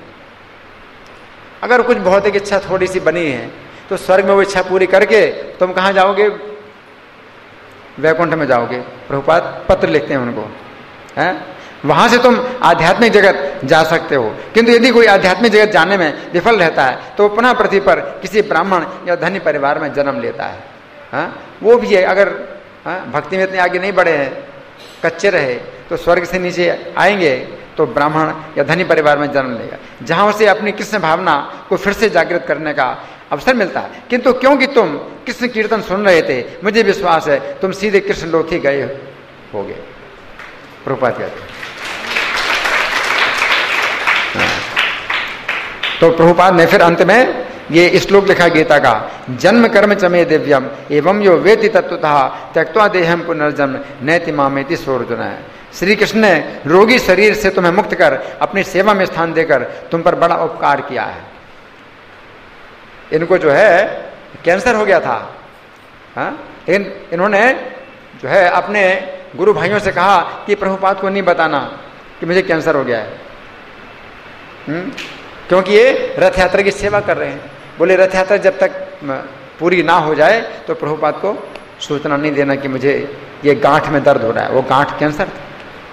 [SPEAKER 1] अगर कुछ भौतिक इच्छा थोड़ी सी बनी है तो स्वर्ग में वो इच्छा पूरी करके तुम कहाँ जाओगे? वैकुंठ में जाओगे। प्रभुपाद पत्र लिखते हैं उनको, हैं? वहां से तुम आध्यात्मिक जगत जा सकते हो। किंतु यदि कोई आध्यात्मिक जगत जाने में विफल रहता है तो पुनः पृथ्वी पर किसी ब्राह्मण या धनी परिवार में जन्म लेता है। हाँ? वो भी है, अगर हाँ? भक्ति में इतने आगे नहीं बढ़े हैं, कच्चे रहे, तो स्वर्ग से नीचे आएंगे तो ब्राह्मण या धनी परिवार में जन्म लेगा, जहां उसे अपनी कृष्ण भावना को फिर से जागृत करने का अवसर मिलता है। किंतु क्योंकि तुम कृष्ण कीर्तन सुन रहे थे, मुझे विश्वास है तुम सीधे कृष्ण लोक ही गए होगे। प्रभुपाद कहते हैं। तो प्रभुपाद ने फिर अंत में ये श्लोक लिखा गीता का, जन्म कर्म चमे दिव्यम एवं यो वेति तत्वतः त्यक्त्वा देहम पुनर्जन्म नैति मामेति सोर्जुन। श्री कृष्ण ने रोगी शरीर से तुम्हें मुक्त कर अपनी सेवा में स्थान देकर तुम पर बड़ा उपकार किया है। इनको जो है कैंसर हो गया था, हाँ? लेकिन इन्होंने जो है अपने गुरु भाइयों से कहा कि प्रभुपाद को नहीं बताना कि मुझे कैंसर हो गया है, हुँ? क्योंकि ये रथ यात्रा की सेवा कर रहे हैं। बोले रथ यात्रा जब तक पूरी ना हो जाए तो प्रभुपाद को सूचना नहीं देना कि मुझे ये गांठ में दर्द हो रहा है। वो गांठ कैंसर था।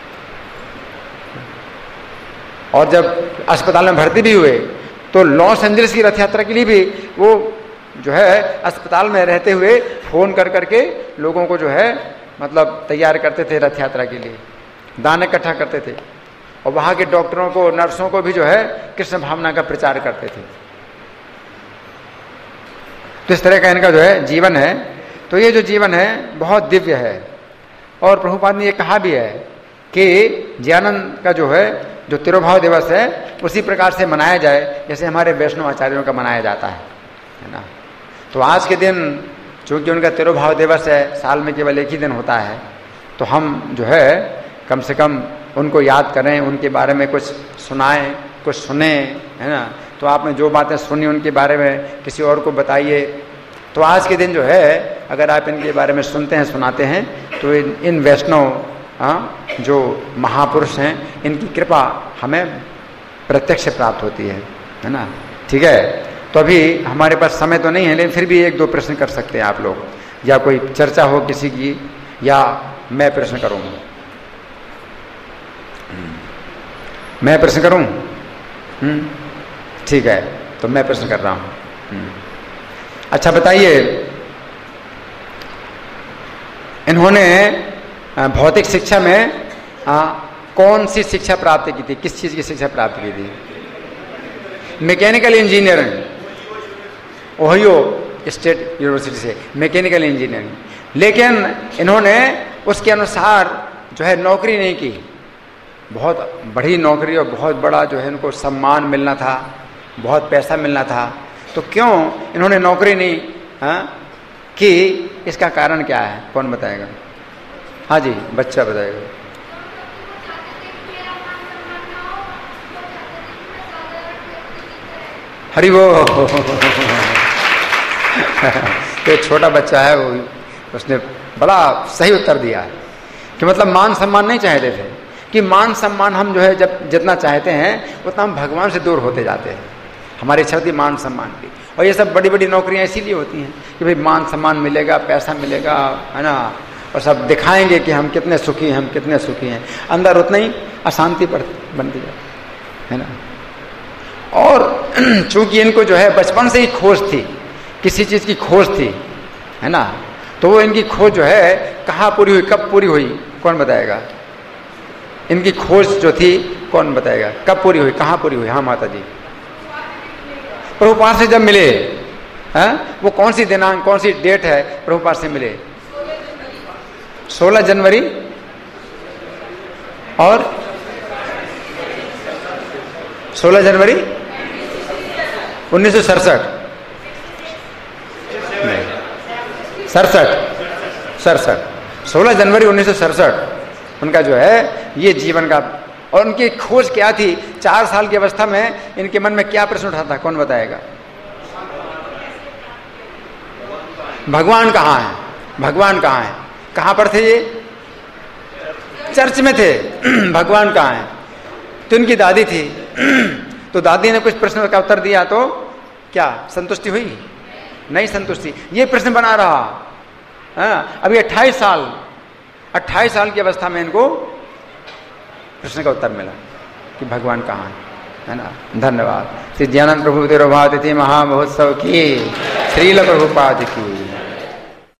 [SPEAKER 1] और जब अस्पताल में भर्ती भी हुए तो लॉस एंजलिस की रथ यात्रा के लिए भी वो जो है अस्पताल में रहते हुए फोन कर करके लोगों को जो है मतलब तैयार करते थे रथ यात्रा के लिए, दान इकट्ठा करते थे और वहां के डॉक्टरों को, नर्सों को भी जो है कृष्ण भावना का प्रचार करते थे। तो इस तरह का इनका जो है जीवन है। तो ये जो जीवन है बहुत दिव्य है। और प्रभुपाद ने ये कहा भी है कि जयानंद का जो है जो तिरुभाव दिवस है उसी प्रकार से मनाया जाए जैसे हमारे वैष्णव आचार्यों का मनाया जाता है, है ना। तो आज के दिन चूंकि उनका तिरुभाव दिवस है, साल में केवल एक ही दिन होता है, तो हम जो है कम से कम उनको याद करें, उनके बारे में कुछ सुनाएं, कुछ सुने, है ना। तो आपने जो बातें सुनी उनके बारे में किसी और को बताइए। तो आज के दिन जो है अगर आप इनके बारे में सुनते हैं, सुनाते हैं, तो इन, इन वैष्णव हाँ जो महापुरुष हैं इनकी कृपा हमें प्रत्यक्ष प्राप्त होती है, है ना। ठीक है, तो अभी हमारे पास समय तो नहीं है, लेकिन फिर भी एक दो प्रश्न कर सकते हैं आप लोग, या कोई चर्चा हो किसी की, या मैं प्रश्न करूँ। मैं प्रश्न करूं? हम्म ठीक है, तो मैं प्रश्न कर रहा हूं। अच्छा बताइए, इन्होंने भौतिक शिक्षा में आ, कौन सी शिक्षा प्राप्त की थी? किस चीज की शिक्षा प्राप्त की थी? Mechanical engineering, Ohio State University से मैकेनिकल इंजीनियरिंग। लेकिन इन्होंने उसके अनुसार जो है नौकरी नहीं की। बहुत बड़ी नौकरी और बहुत बड़ा जो है इनको सम्मान मिलना था, बहुत पैसा मिलना था, तो क्यों इन्होंने नौकरी नहीं हाँ कि? इसका कारण क्या है? कौन बताएगा? हाँ जी, बच्चा बताएगा। हरि वो तो छोटा बच्चा है वो, उसने बड़ा सही उत्तर दिया है कि मतलब मान सम्मान नहीं चाहते थे, कि मान सम्मान हम जो है जब जितना चाहते हैं उतना हम भगवान से दूर होते जाते हैं। हमारी इच्छा होती मान सम्मान की, और ये सब बड़ी बड़ी नौकरियां इसीलिए होती हैं कि भाई मान सम्मान मिलेगा, पैसा मिलेगा, है ना, और सब दिखाएंगे कि हम कितने सुखी हैं, हम कितने सुखी हैं। अंदर उतना ही अशांति बनती जाती है ना। और चूंकि इनको जो है बचपन से ही खोज थी, किसी चीज की खोज थी, है ना, तो वो इनकी खोज जो है कहाँ पूरी हुई, कब पूरी हुई, कौन बताएगा? इनकी खोज जो थी कौन बताएगा, कब पूरी हुई, कहाँ पूरी हुई? हाँ माता जी, प्रभुपाद से जब मिले, हैं, वो कौन सी दिनांक, कौन सी डेट है प्रभुपाद से मिले? सोलह जनवरी और सोलह जनवरी उन्नीस सौ सड़सठ सड़सठ सड़सठ सोलह जनवरी उन्नीस सौ सड़सठ उनका जो है ये जीवन का। और उनकी खोज क्या थी? चार साल की अवस्था में इनके मन में क्या प्रश्न उठा था, कौन बताएगा? भगवान कहाँ है, भगवान कहाँ है? कहाँ पर थे ये? चर्च में थे। भगवान कहाँ है? तो इनकी दादी थी, तो दादी ने कुछ प्रश्न का उत्तर दिया, तो क्या संतुष्टि हुई? नहीं संतुष्टि। ये प्रश्न बना रहा। हाँ, अभी अट्ठाईस साल अट्ठाईस साल की अवस्था में इनको प्रश्न का उत्तर मिला कि भगवान कहाँ है, है ना। धन्यवाद। श्री ज्ञानंद प्रभु तिरुभाव तिथि महामहोत्सव की, श्रील प्रभुपाद की।